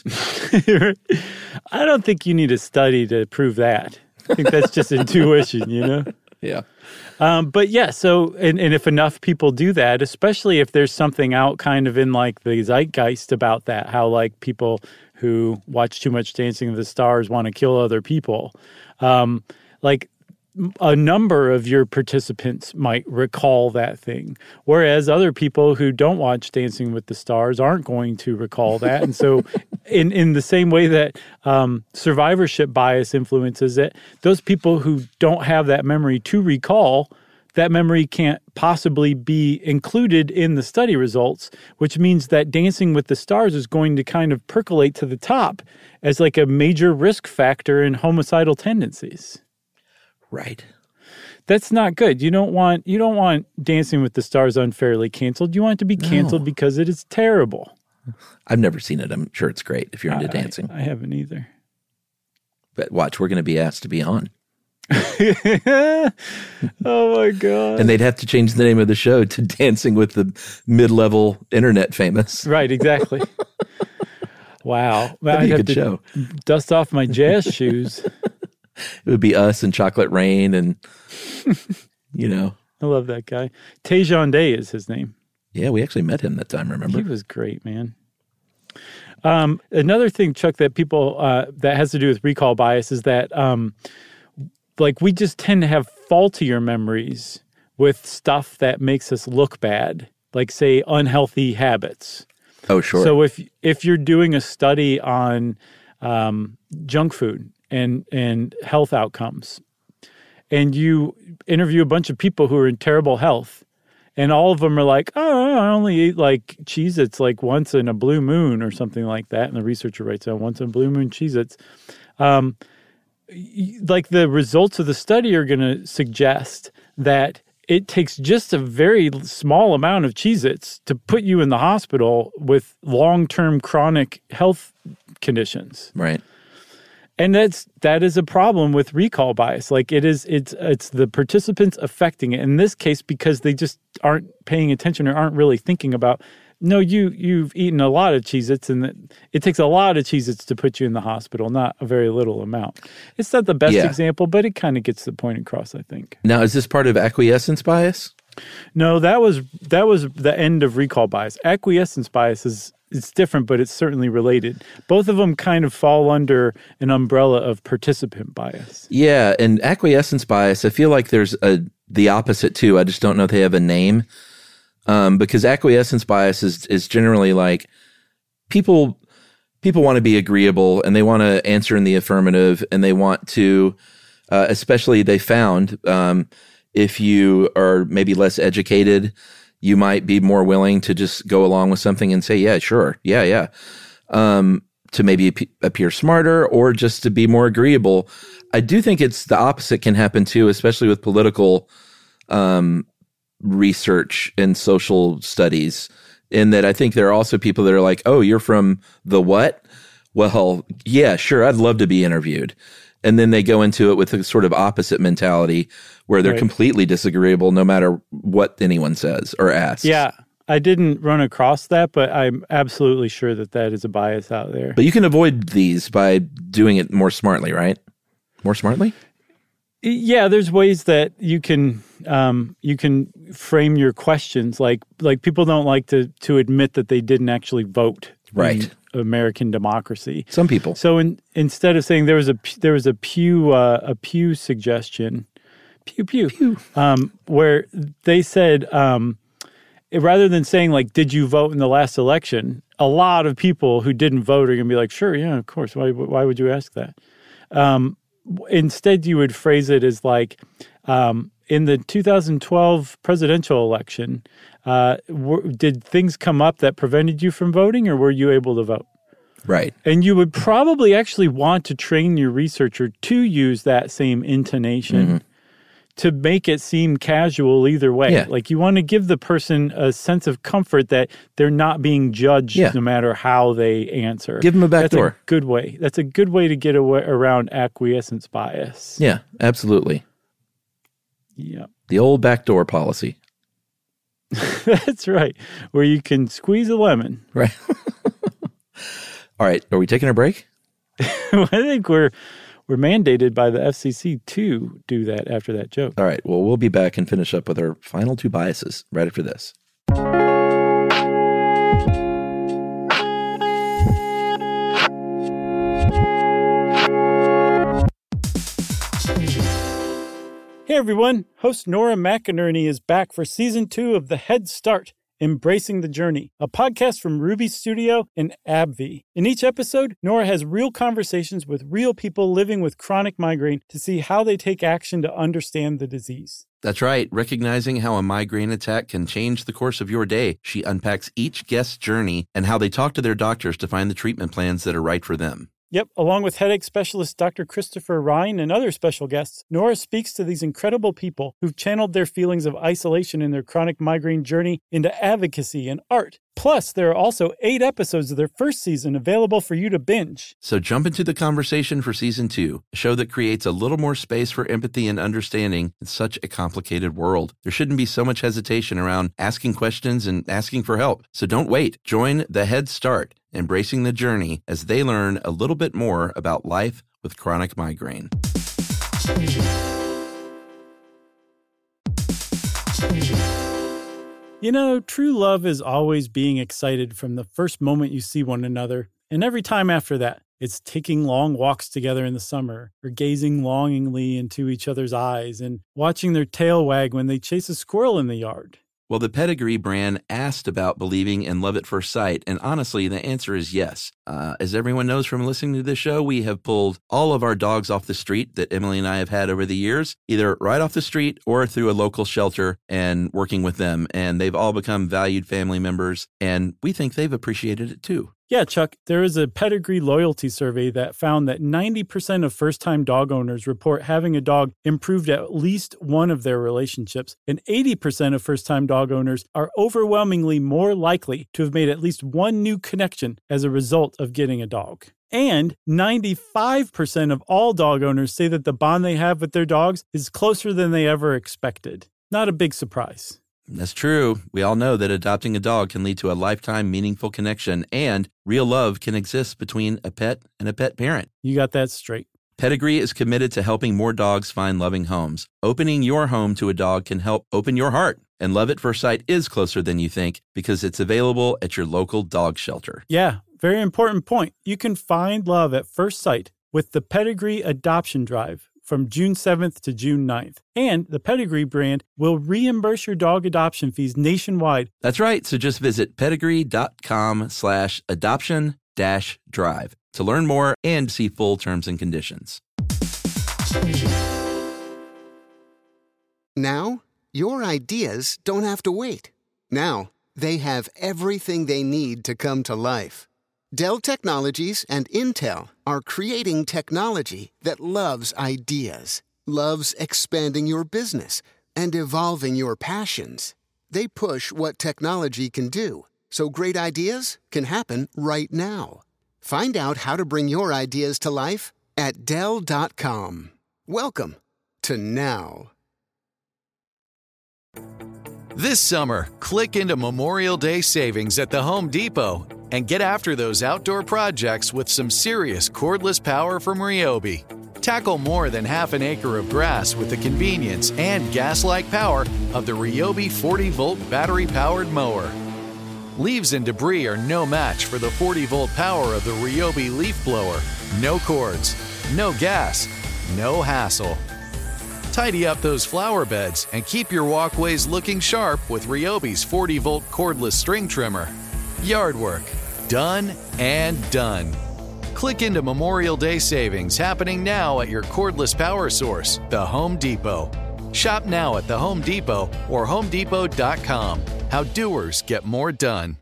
I don't think you need a study to prove that. I think that's just intuition, you know? Yeah. But yeah, so, and if enough people do that, especially if there's something out kind of in like the zeitgeist about that, how like people who watch too much Dancing with the Stars want to kill other people, like a number of your participants might recall that thing, whereas other people who don't watch Dancing with the Stars aren't going to recall that. And so in the same way that survivorship bias influences it, those people who don't have that memory to recall, that memory can't possibly be included in the study results, which means that Dancing with the Stars is going to kind of percolate to the top as like a major risk factor in homicidal tendencies. Right. That's not good. You don't want Dancing with the Stars unfairly canceled. You want it to be canceled because it is terrible. I've never seen it. I'm sure it's great if you're into dancing. I haven't either. But watch, we're going to be asked to be on. Oh my God. And they'd have to change the name of the show to Dancing with the Mid-Level Internet Famous. Right, exactly. Wow. That'd be a good show. Dust off my jazz shoes. It would be us and Chocolate Rain and, you know. I love that guy. Tejon Day is his name. Yeah, we actually met him that time, remember? He was great, man. Another thing, Chuck, that people, that has to do with recall bias is that, like, we just tend to have faultier memories with stuff that makes us look bad, like, say, unhealthy habits. Oh, sure. So if you're doing a study on junk food and health outcomes, and you interview a bunch of people who are in terrible health, and all of them are like, oh, I only eat like Cheez-Its like once in a blue moon or something like that, and the researcher writes down once in a blue moon Cheez-Its. Like the results of the study are going to suggest that it takes just a very small amount of Cheez-Its to put you in the hospital with long-term chronic health conditions. Right. And that is a problem with recall bias. Like it's the participants affecting it. In this case, because they just aren't paying attention or aren't really thinking about, no, you've eaten a lot of Cheez-Its, and it takes a lot of Cheez-Its to put you in the hospital, not a very little amount. It's not the best example, but it kind of gets the point across, I think. Now, is this part of acquiescence bias? No, that was the end of recall bias. Acquiescence bias it's different, but it's certainly related. Both of them kind of fall under an umbrella of participant bias. Yeah, and acquiescence bias, I feel like there's the opposite too. I just don't know if they have a name. Because acquiescence bias is generally like people want to be agreeable and they want to answer in the affirmative, and they want to, especially they found, if you are maybe less educated, you might be more willing to just go along with something and say, yeah, sure. Yeah. To maybe appear smarter or just to be more agreeable. I do think it's the opposite can happen too, especially with political, research and social studies, in that I think there are also people that are like, oh, you're from the what? Well, yeah, sure. I'd love to be interviewed. And then they go into it with a sort of opposite mentality where they're completely disagreeable no matter what anyone says or asks. Yeah. I didn't run across that, but I'm absolutely sure that is a bias out there. But you can avoid these by doing it more smartly, right? More smartly? Yeah, there's ways that you can frame your questions. Like people don't like to admit that they didn't actually vote. Right. In American democracy. Some people. So instead of saying there was a Pew suggestion, Pew, where they said rather than saying like, did you vote in the last election? A lot of people who didn't vote are going to be like, sure, yeah, of course. Why would you ask that? Instead, you would phrase it as like, in the 2012 presidential election, did things come up that prevented you from voting, or were you able to vote? Right. And you would probably actually want to train your researcher to use that same intonation to make it seem casual either way. Yeah. Like you want to give the person a sense of comfort that they're not being judged no matter how they answer. Give them a back door. That's a good way. That's a good way to get around acquiescence bias. Yeah, absolutely. Yeah. The old backdoor policy. That's right, where you can squeeze a lemon. Right. All right, are we taking a break? I think we're mandated by the FCC to do that after that joke. All right, well, we'll be back and finish up with our final two biases right after this. Hey everyone, host Nora McInerney is back for season 2 of The Head Start, Embracing the Journey, a podcast from Ruby Studio and AbbVie. In each episode, Nora has real conversations with real people living with chronic migraine to see how they take action to understand the disease. That's right. Recognizing how a migraine attack can change the course of your day, she unpacks each guest's journey and how they talk to their doctors to find the treatment plans that are right for them. Yep, along with headache specialist Dr. Christopher Ryan and other special guests, Nora speaks to these incredible people who've channeled their feelings of isolation in their chronic migraine journey into advocacy and art. Plus, there are also 8 episodes of their first season available for you to binge. So jump into the conversation for season 2, a show that creates a little more space for empathy and understanding in such a complicated world. There shouldn't be so much hesitation around asking questions and asking for help. So don't wait. Join The Head Start, Embracing the Journey, as they learn a little bit more about life with chronic migraine. You know, true love is always being excited from the first moment you see one another, and every time after that. It's taking long walks together in the summer, or gazing longingly into each other's eyes, and watching their tail wag when they chase a squirrel in the yard. Well, the Pedigree brand asked about believing in love at first sight, and honestly, the answer is yes. As everyone knows from listening to this show, we have pulled all of our dogs off the street that Emily and I have had over the years, either right off the street or through a local shelter and working with them, and they've all become valued family members, and we think they've appreciated it too. Yeah, Chuck, there is a Pedigree loyalty survey that found that 90% of first-time dog owners report having a dog improved at least one of their relationships, and 80% of first-time dog owners are overwhelmingly more likely to have made at least one new connection as a result of getting a dog. And 95% of all dog owners say that the bond they have with their dogs is closer than they ever expected. Not a big surprise. That's true. We all know that adopting a dog can lead to a lifetime meaningful connection, and real love can exist between a pet and a pet parent. You got that straight. Pedigree is committed to helping more dogs find loving homes. Opening your home to a dog can help open your heart. And Love at First Sight is closer than you think because it's available at your local dog shelter. Yeah, very important point. You can find love at first sight with the Pedigree Adoption Drive from June 7th to June 9th. And the Pedigree brand will reimburse your dog adoption fees nationwide. That's right. So just visit pedigree.com/adoption-drive to learn more and see full terms and conditions. Now, your ideas don't have to wait. Now, they have everything they need to come to life. Dell Technologies and Intel are creating technology that loves ideas, loves expanding your business, and evolving your passions. They push what technology can do, so great ideas can happen right now. Find out how to bring your ideas to life at Dell.com. Welcome to now. This summer, click into Memorial Day savings at the Home Depot and get after those outdoor projects with some serious cordless power from Ryobi. Tackle more than half an acre of grass with the convenience and gas-like power of the Ryobi 40-volt battery-powered mower. Leaves and debris are no match for the 40-volt power of the Ryobi leaf blower. No cords, no gas, no hassle. Tidy up those flower beds and keep your walkways looking sharp with Ryobi's 40-volt cordless string trimmer. Yard work, done and done. Click into Memorial Day savings happening now at your cordless power source, the Home Depot. Shop now at the Home Depot or HomeDepot.com. How doers get more done.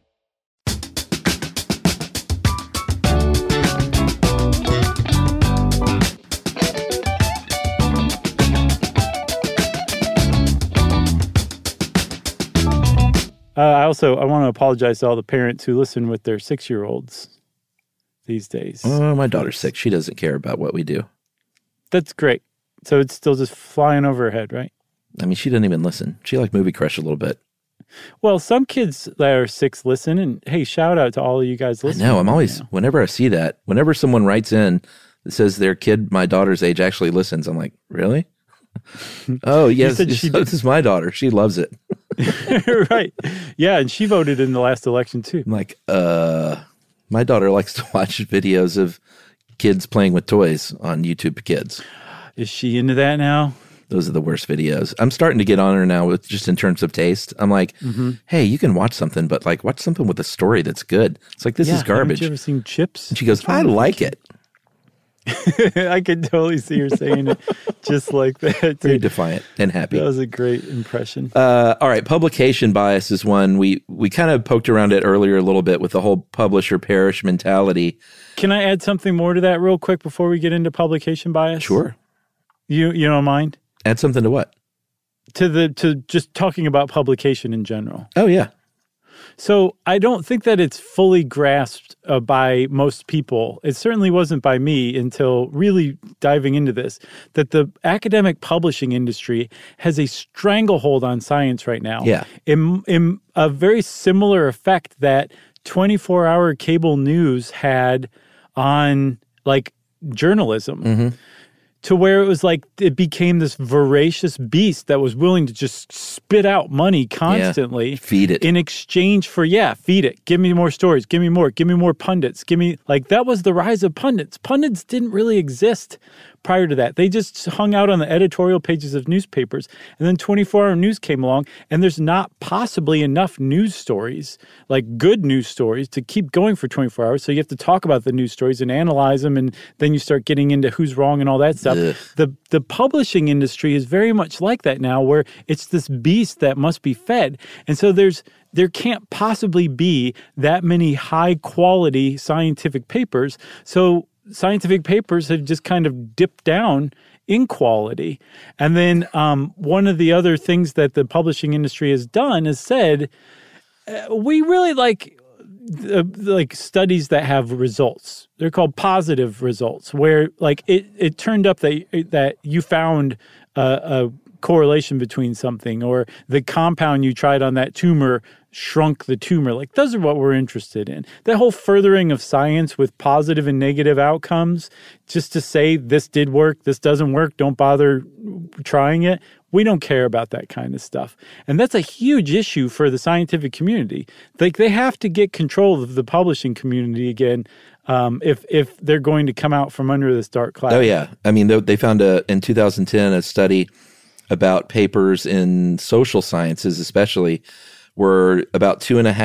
I want to apologize to all the parents who listen with their 6-year-olds these days. Oh, my daughter's 6. She doesn't care about what we do. That's great. So it's still just flying over her head, right? I mean, she doesn't even listen. She liked Movie Crush a little bit. Well, some kids that are 6 listen, and hey, shout out to all of you guys listening. No, I'm always, whenever I see that, whenever someone writes in that says their kid, my daughter's age, actually listens, I'm like, really? Oh, yes, so this is my daughter. She loves it. Right. Yeah, and she voted in the last election, too. I'm like, my daughter likes to watch videos of kids playing with toys on YouTube Kids. Is she into that now? Those are the worst videos. I'm starting to get on her now with just in terms of taste. I'm like, hey, you can watch something, but like watch something with a story that's good. It's like, this is garbage. Haven't you ever seen Chips? And she goes, I like it. I could totally see her saying it just like that. Very defiant and happy. That was a great impression. All right, publication bias is one. We kind of poked around it earlier a little bit with the whole publish or perish mentality. Can I add something more to that real quick before we get into publication bias? Sure. You don't mind? Add something to what? To just talking about publication in general. Oh, yeah. So I don't think that it's fully grasped by most people. It certainly wasn't by me until really diving into this, that the academic publishing industry has a stranglehold on science right now. Yeah. In a very similar effect that 24-hour cable news had on like journalism. To where it was like it became this voracious beast that was willing to just spit out money constantly. Yeah. Feed it. In exchange for, feed it. Give me more stories. Give me more pundits. That was the rise of pundits. Pundits didn't really exist prior to that. They just hung out on the editorial pages of newspapers. And then 24-hour news came along, and there's not possibly enough news stories, like good news stories, to keep going for 24 hours. So you have to talk about the news stories and analyze them, and then you start getting into who's wrong and all that stuff. The publishing industry is very much like that now, where it's this beast that must be fed. And so there can't possibly be that many high-quality scientific papers. So scientific papers have just kind of dipped down in quality. And then one of the other things that the publishing industry has done is said, we really like studies that have results. They're called positive results, where like it turned up that you found a correlation between something, or the compound you tried on that tumor shrunk the tumor. Like, those are what we're interested in. That whole furthering of science with positive and negative outcomes, just to say this did work, this doesn't work, don't bother trying it. We don't care about that kind of stuff. And that's a huge issue for the scientific community. Like, they have to get control of the publishing community again if they're going to come out from under this dark cloud. Oh, yeah. I mean, they found in 2010 a study about papers in social sciences especially were about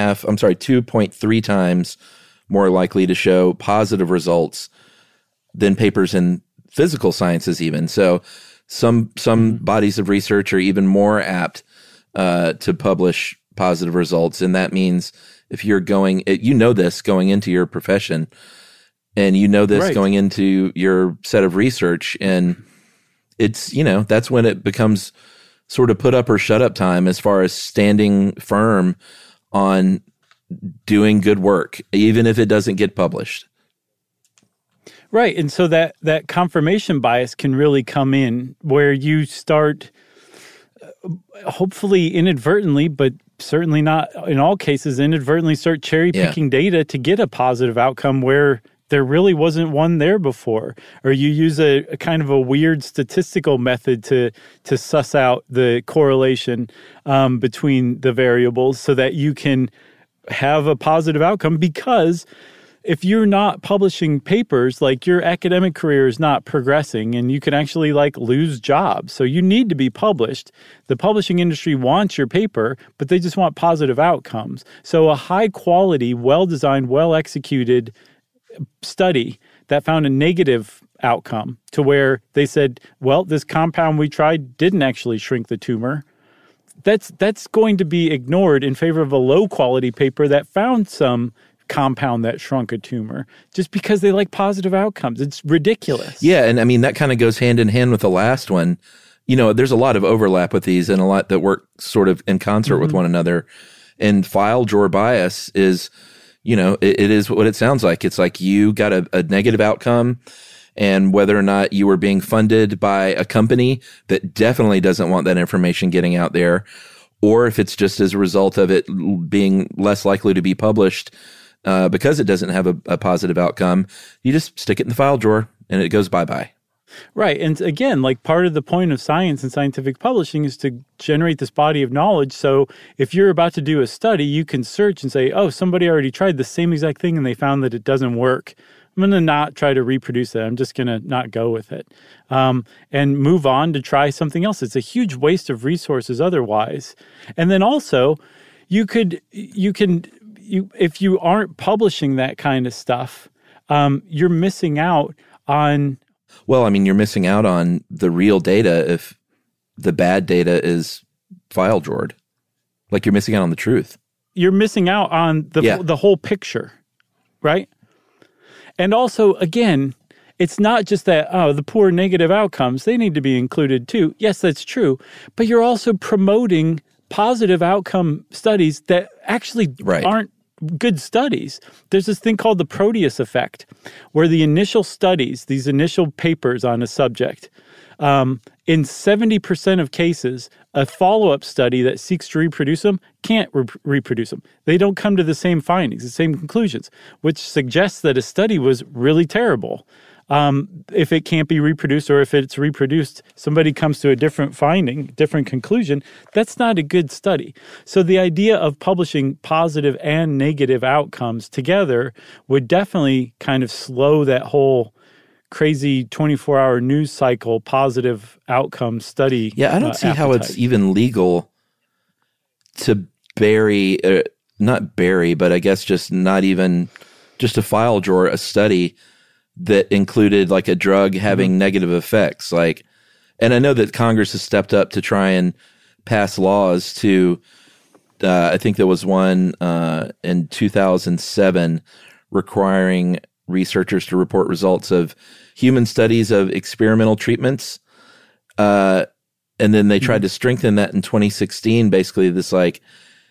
2.3 times more likely to show positive results than papers in physical sciences even. So some bodies of research are even more apt to publish positive results. And that means if you're going into your profession, and this going into your set of research, and it's, that's when it becomes sort of put up or shut up time as far as standing firm on doing good work, even if it doesn't get published. Right. And so that confirmation bias can really come in where you start, hopefully inadvertently, but certainly not in all cases, inadvertently start cherry picking data to get a positive outcome where there really wasn't one there before. Or you use a kind of a weird statistical method to suss out the correlation between the variables so that you can have a positive outcome. Because if you're not publishing papers, like, your academic career is not progressing, and you can actually lose jobs. So you need to be published. The publishing industry wants your paper, but they just want positive outcomes. So a high quality, well-designed, well-executed study that found a negative outcome to where they said, well, this compound we tried didn't actually shrink the tumor. That's going to be ignored in favor of a low-quality paper that found some compound that shrunk a tumor just because they like positive outcomes. It's ridiculous. Yeah, and I mean, that kind of goes hand in hand with the last one. There's a lot of overlap with these and a lot that work sort of in concert with one another. And file drawer bias is, it is what it sounds like. It's like you got a negative outcome, and whether or not you were being funded by a company that definitely doesn't want that information getting out there, or if it's just as a result of it being less likely to be published because it doesn't have a positive outcome, you just stick it in the file drawer and it goes bye-bye. Right. And again, like part of the point of science and scientific publishing is to generate this body of knowledge. So if you're about to do a study, you can search and say, oh, somebody already tried the same exact thing and they found that it doesn't work. I'm going to not try to reproduce that. I'm just going to not go with it and move on to try something else. It's a huge waste of resources otherwise. And then also, if you aren't publishing that kind of stuff, you're missing out on... Well, I mean, you're missing out on the real data if the bad data is file drawered. Like you're missing out on the truth. You're missing out on the whole picture, right? And also, again, it's not just that, the poor negative outcomes, they need to be included too. Yes, that's true. But you're also promoting positive outcome studies that actually aren't good studies. There's this thing called the Proteus effect, where the initial studies, these initial papers on a subject, in 70% of cases, a follow-up study that seeks to reproduce them can't reproduce them. They don't come to the same findings, the same conclusions, which suggests that a study was really terrible. If it can't be reproduced, or if it's reproduced, somebody comes to a different finding, different conclusion, that's not a good study. So the idea of publishing positive and negative outcomes together would definitely kind of slow that whole crazy 24-hour news cycle positive outcome study. Yeah, I don't see how it's even legal to not bury, but I guess just not even just a file drawer, a study that included like a drug having negative effects. Like, and I know that Congress has stepped up to try and pass laws to, I think there was one in 2007 requiring researchers to report results of human studies of experimental treatments. And then they tried to strengthen that in 2016, basically this like,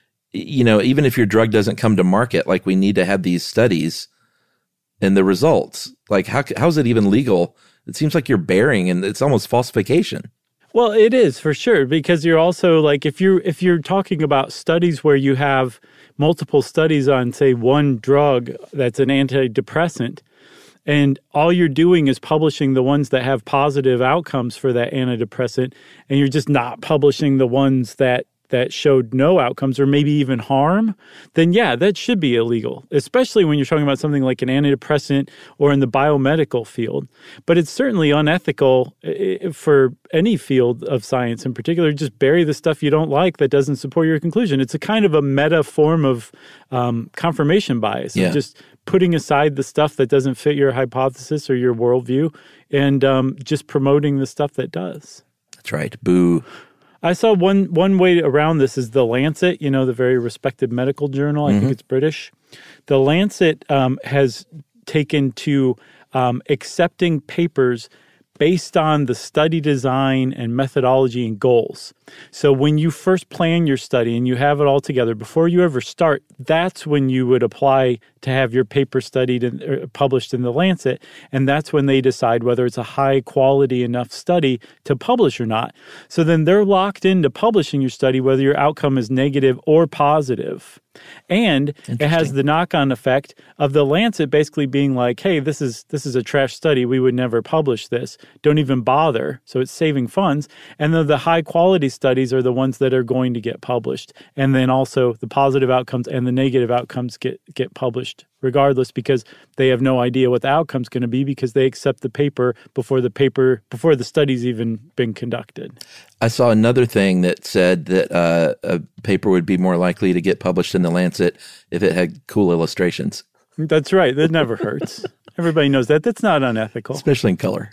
even if your drug doesn't come to market, like we need to have these studies and the results. Like, how is it even legal? It seems like you're burying, and it's almost falsification. Well, it is for sure, because you're also like, if you're talking about studies where you have multiple studies on, say, one drug that's an antidepressant, and all you're doing is publishing the ones that have positive outcomes for that antidepressant, and you're just not publishing the ones that showed no outcomes or maybe even harm, then yeah, that should be illegal, especially when you're talking about something like an antidepressant or in the biomedical field. But it's certainly unethical for any field of science in particular, just bury the stuff you don't like that doesn't support your conclusion. It's a kind of a meta form of confirmation bias, of just putting aside the stuff that doesn't fit your hypothesis or your worldview and just promoting the stuff that does. That's right. Boo. I saw one way around this is The Lancet, the very respected medical journal. I think it's British. The Lancet has taken to accepting papers based on the study design and methodology and goals. So when you first plan your study and you have it all together, before you ever start, that's when you would apply to have your paper studied and published in The Lancet, and that's when they decide whether it's a high quality enough study to publish or not. So then they're locked into publishing your study whether your outcome is negative or positive. And it has the knock-on effect of The Lancet basically being like, hey, this is a trash study. We would never publish this. Don't even bother. So it's saving funds. And then the high-quality studies are the ones that are going to get published. And then also the positive outcomes and the negative outcomes get published regardless, because they have no idea what the outcome's going to be because they accept the paper before the study's even been conducted. I saw another thing that said that a paper would be more likely to get published in The Lancet if it had cool illustrations. That's right. That never hurts. Everybody knows that. That's not unethical. Especially in color.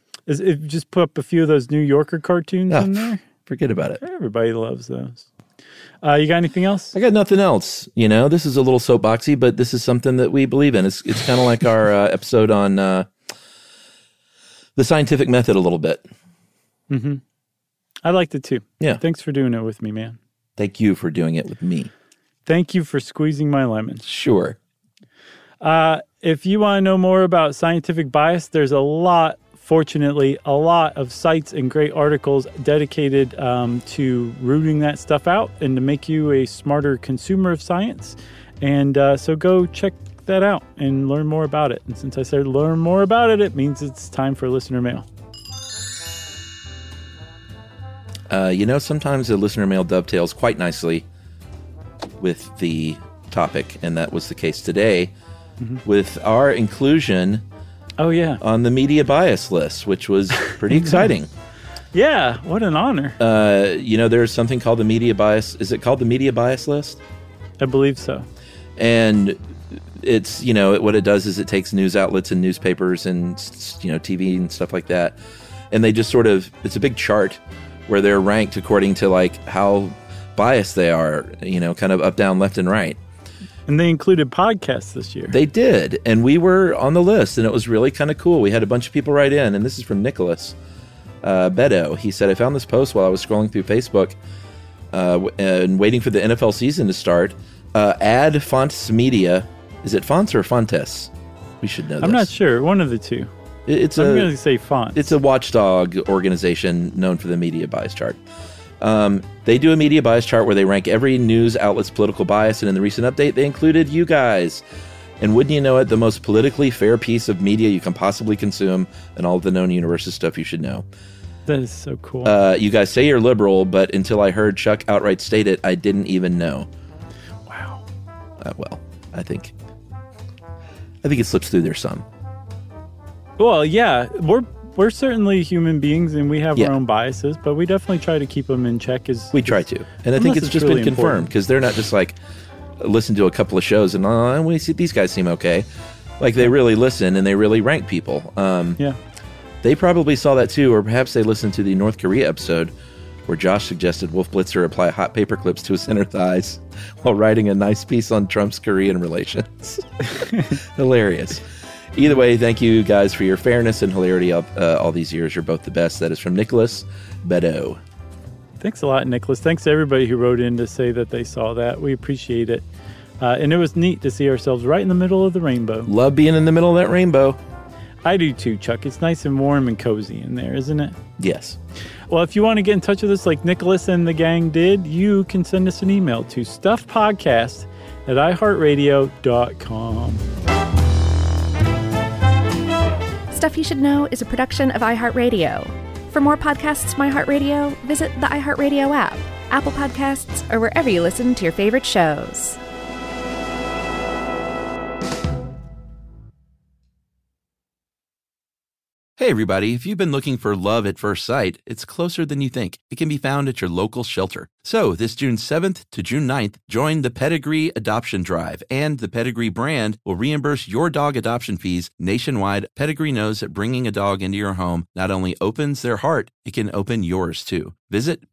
Just put up a few of those New Yorker cartoons in there. Forget about it. Everybody loves those. You got anything else? I got nothing else. This is a little soapboxy, but this is something that we believe in. It's kind of like our episode on the scientific method a little bit. Mm-hmm. I liked it too. Yeah. Thanks for doing it with me, man. Thank you for doing it with me. Thank you for squeezing my lemon. Sure. If you want to know more about scientific bias, there's a lot fortunately, a lot of sites and great articles dedicated to rooting that stuff out and to make you a smarter consumer of science. And so go check that out and learn more about it. And since I said learn more about it, it means it's time for listener mail. Sometimes the listener mail dovetails quite nicely with the topic, and that was the case today with our inclusion on the media bias list, which was pretty exciting. Yeah, what an honor. There's something called the media bias. Is it called the media bias list? I believe so. And it's, what it does is it takes news outlets and newspapers and, TV and stuff like that. And they just it's a big chart where they're ranked according to like how biased they are, kind of up, down, left, and right. And they included podcasts this year. They did. And we were on the list, and it was really kind of cool. We had a bunch of people write in, and this is from Nicholas Bedo. He said, I found this post while I was scrolling through Facebook and waiting for the NFL season to start. Ad Fonts Media. Is it Fonts or Fontes? We should know this. I'm not sure. One of the two. I'm going to say Fonts. It's a watchdog organization known for the media bias chart. They do a media bias chart where they rank every news outlet's political bias, and in the recent update, they included you guys. And wouldn't you know it, the most politically fair piece of media you can possibly consume, and all of the known universes stuff you should know. That is so cool. You guys say you're liberal, but until I heard Chuck outright state it, I didn't even know. Wow. I think it slips through there some. Well, yeah, we're certainly human beings, and we have our own biases, but we definitely try to keep them in check. We try to, and I think it's just really been confirmed because they're not just like listen to a couple of shows and we see these guys seem okay. Like they really listen and they really rank people. They probably saw that too, or perhaps they listened to the North Korea episode where Josh suggested Wolf Blitzer apply hot paper clips to his inner thighs while writing a nice piece on Trump's Korean relations. Hilarious. Either way, thank you guys for your fairness and hilarity all these years. You're both the best. That is from Nicholas Bedo. Thanks a lot, Nicholas. Thanks to everybody who wrote in to say that they saw that. We appreciate it. And it was neat to see ourselves right in the middle of the rainbow. Love being in the middle of that rainbow. I do too, Chuck. It's nice and warm and cozy in there, isn't it? Yes. Well, if you want to get in touch with us like Nicholas and the gang did, you can send us an email to stuffpodcast@iheartradio.com. Stuff You Should Know is a production of iHeartRadio. For more podcasts from iHeartRadio, visit the iHeartRadio app, Apple Podcasts, or wherever you listen to your favorite shows. Hey everybody, if you've been looking for love at first sight, it's closer than you think. It can be found at your local shelter. So this June 7th to June 9th, join the Pedigree Adoption Drive, and the Pedigree brand will reimburse your dog adoption fees nationwide. Pedigree knows that bringing a dog into your home not only opens their heart, it can open yours too. Visit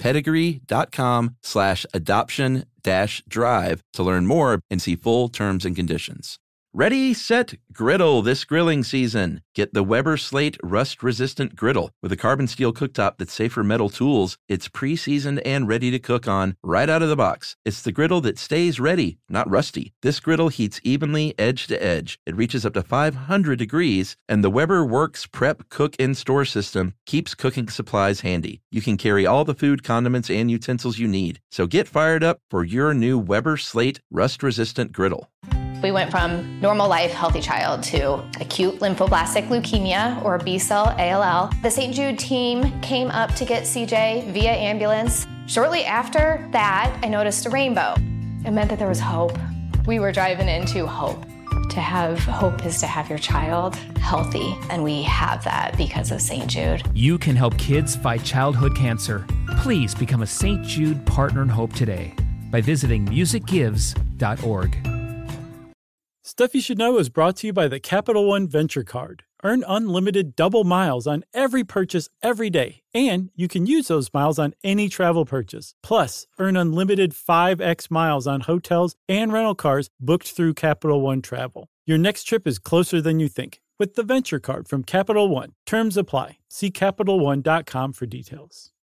pedigree.com/adoption-drive to learn more and see full terms and conditions. Ready, set, griddle this grilling season. Get the Weber Slate rust-resistant griddle. With a carbon steel cooktop that's safe for metal tools, it's pre-seasoned and ready to cook on right out of the box. It's the griddle that stays ready, not rusty. This griddle heats evenly edge to edge. It reaches up to 500 degrees, and the Weber Works Prep Cook and Store system keeps cooking supplies handy. You can carry all the food, condiments, and utensils you need. So get fired up for your new Weber Slate rust-resistant griddle. We went from normal life, healthy child to acute lymphoblastic leukemia or B-cell ALL. The St. Jude team came up to get CJ via ambulance. Shortly after that, I noticed a rainbow. It meant that there was hope. We were driving into hope. To have hope is to have your child healthy, and we have that because of St. Jude. You can help kids fight childhood cancer. Please become a St. Jude Partner in Hope today by visiting musicgives.org. Stuff You Should Know is brought to you by the Capital One Venture Card. Earn unlimited double miles on every purchase every day, and you can use those miles on any travel purchase. Plus, earn unlimited 5x miles on hotels and rental cars booked through Capital One Travel. Your next trip is closer than you think with the Venture Card from Capital One. Terms apply. See CapitalOne.com for details.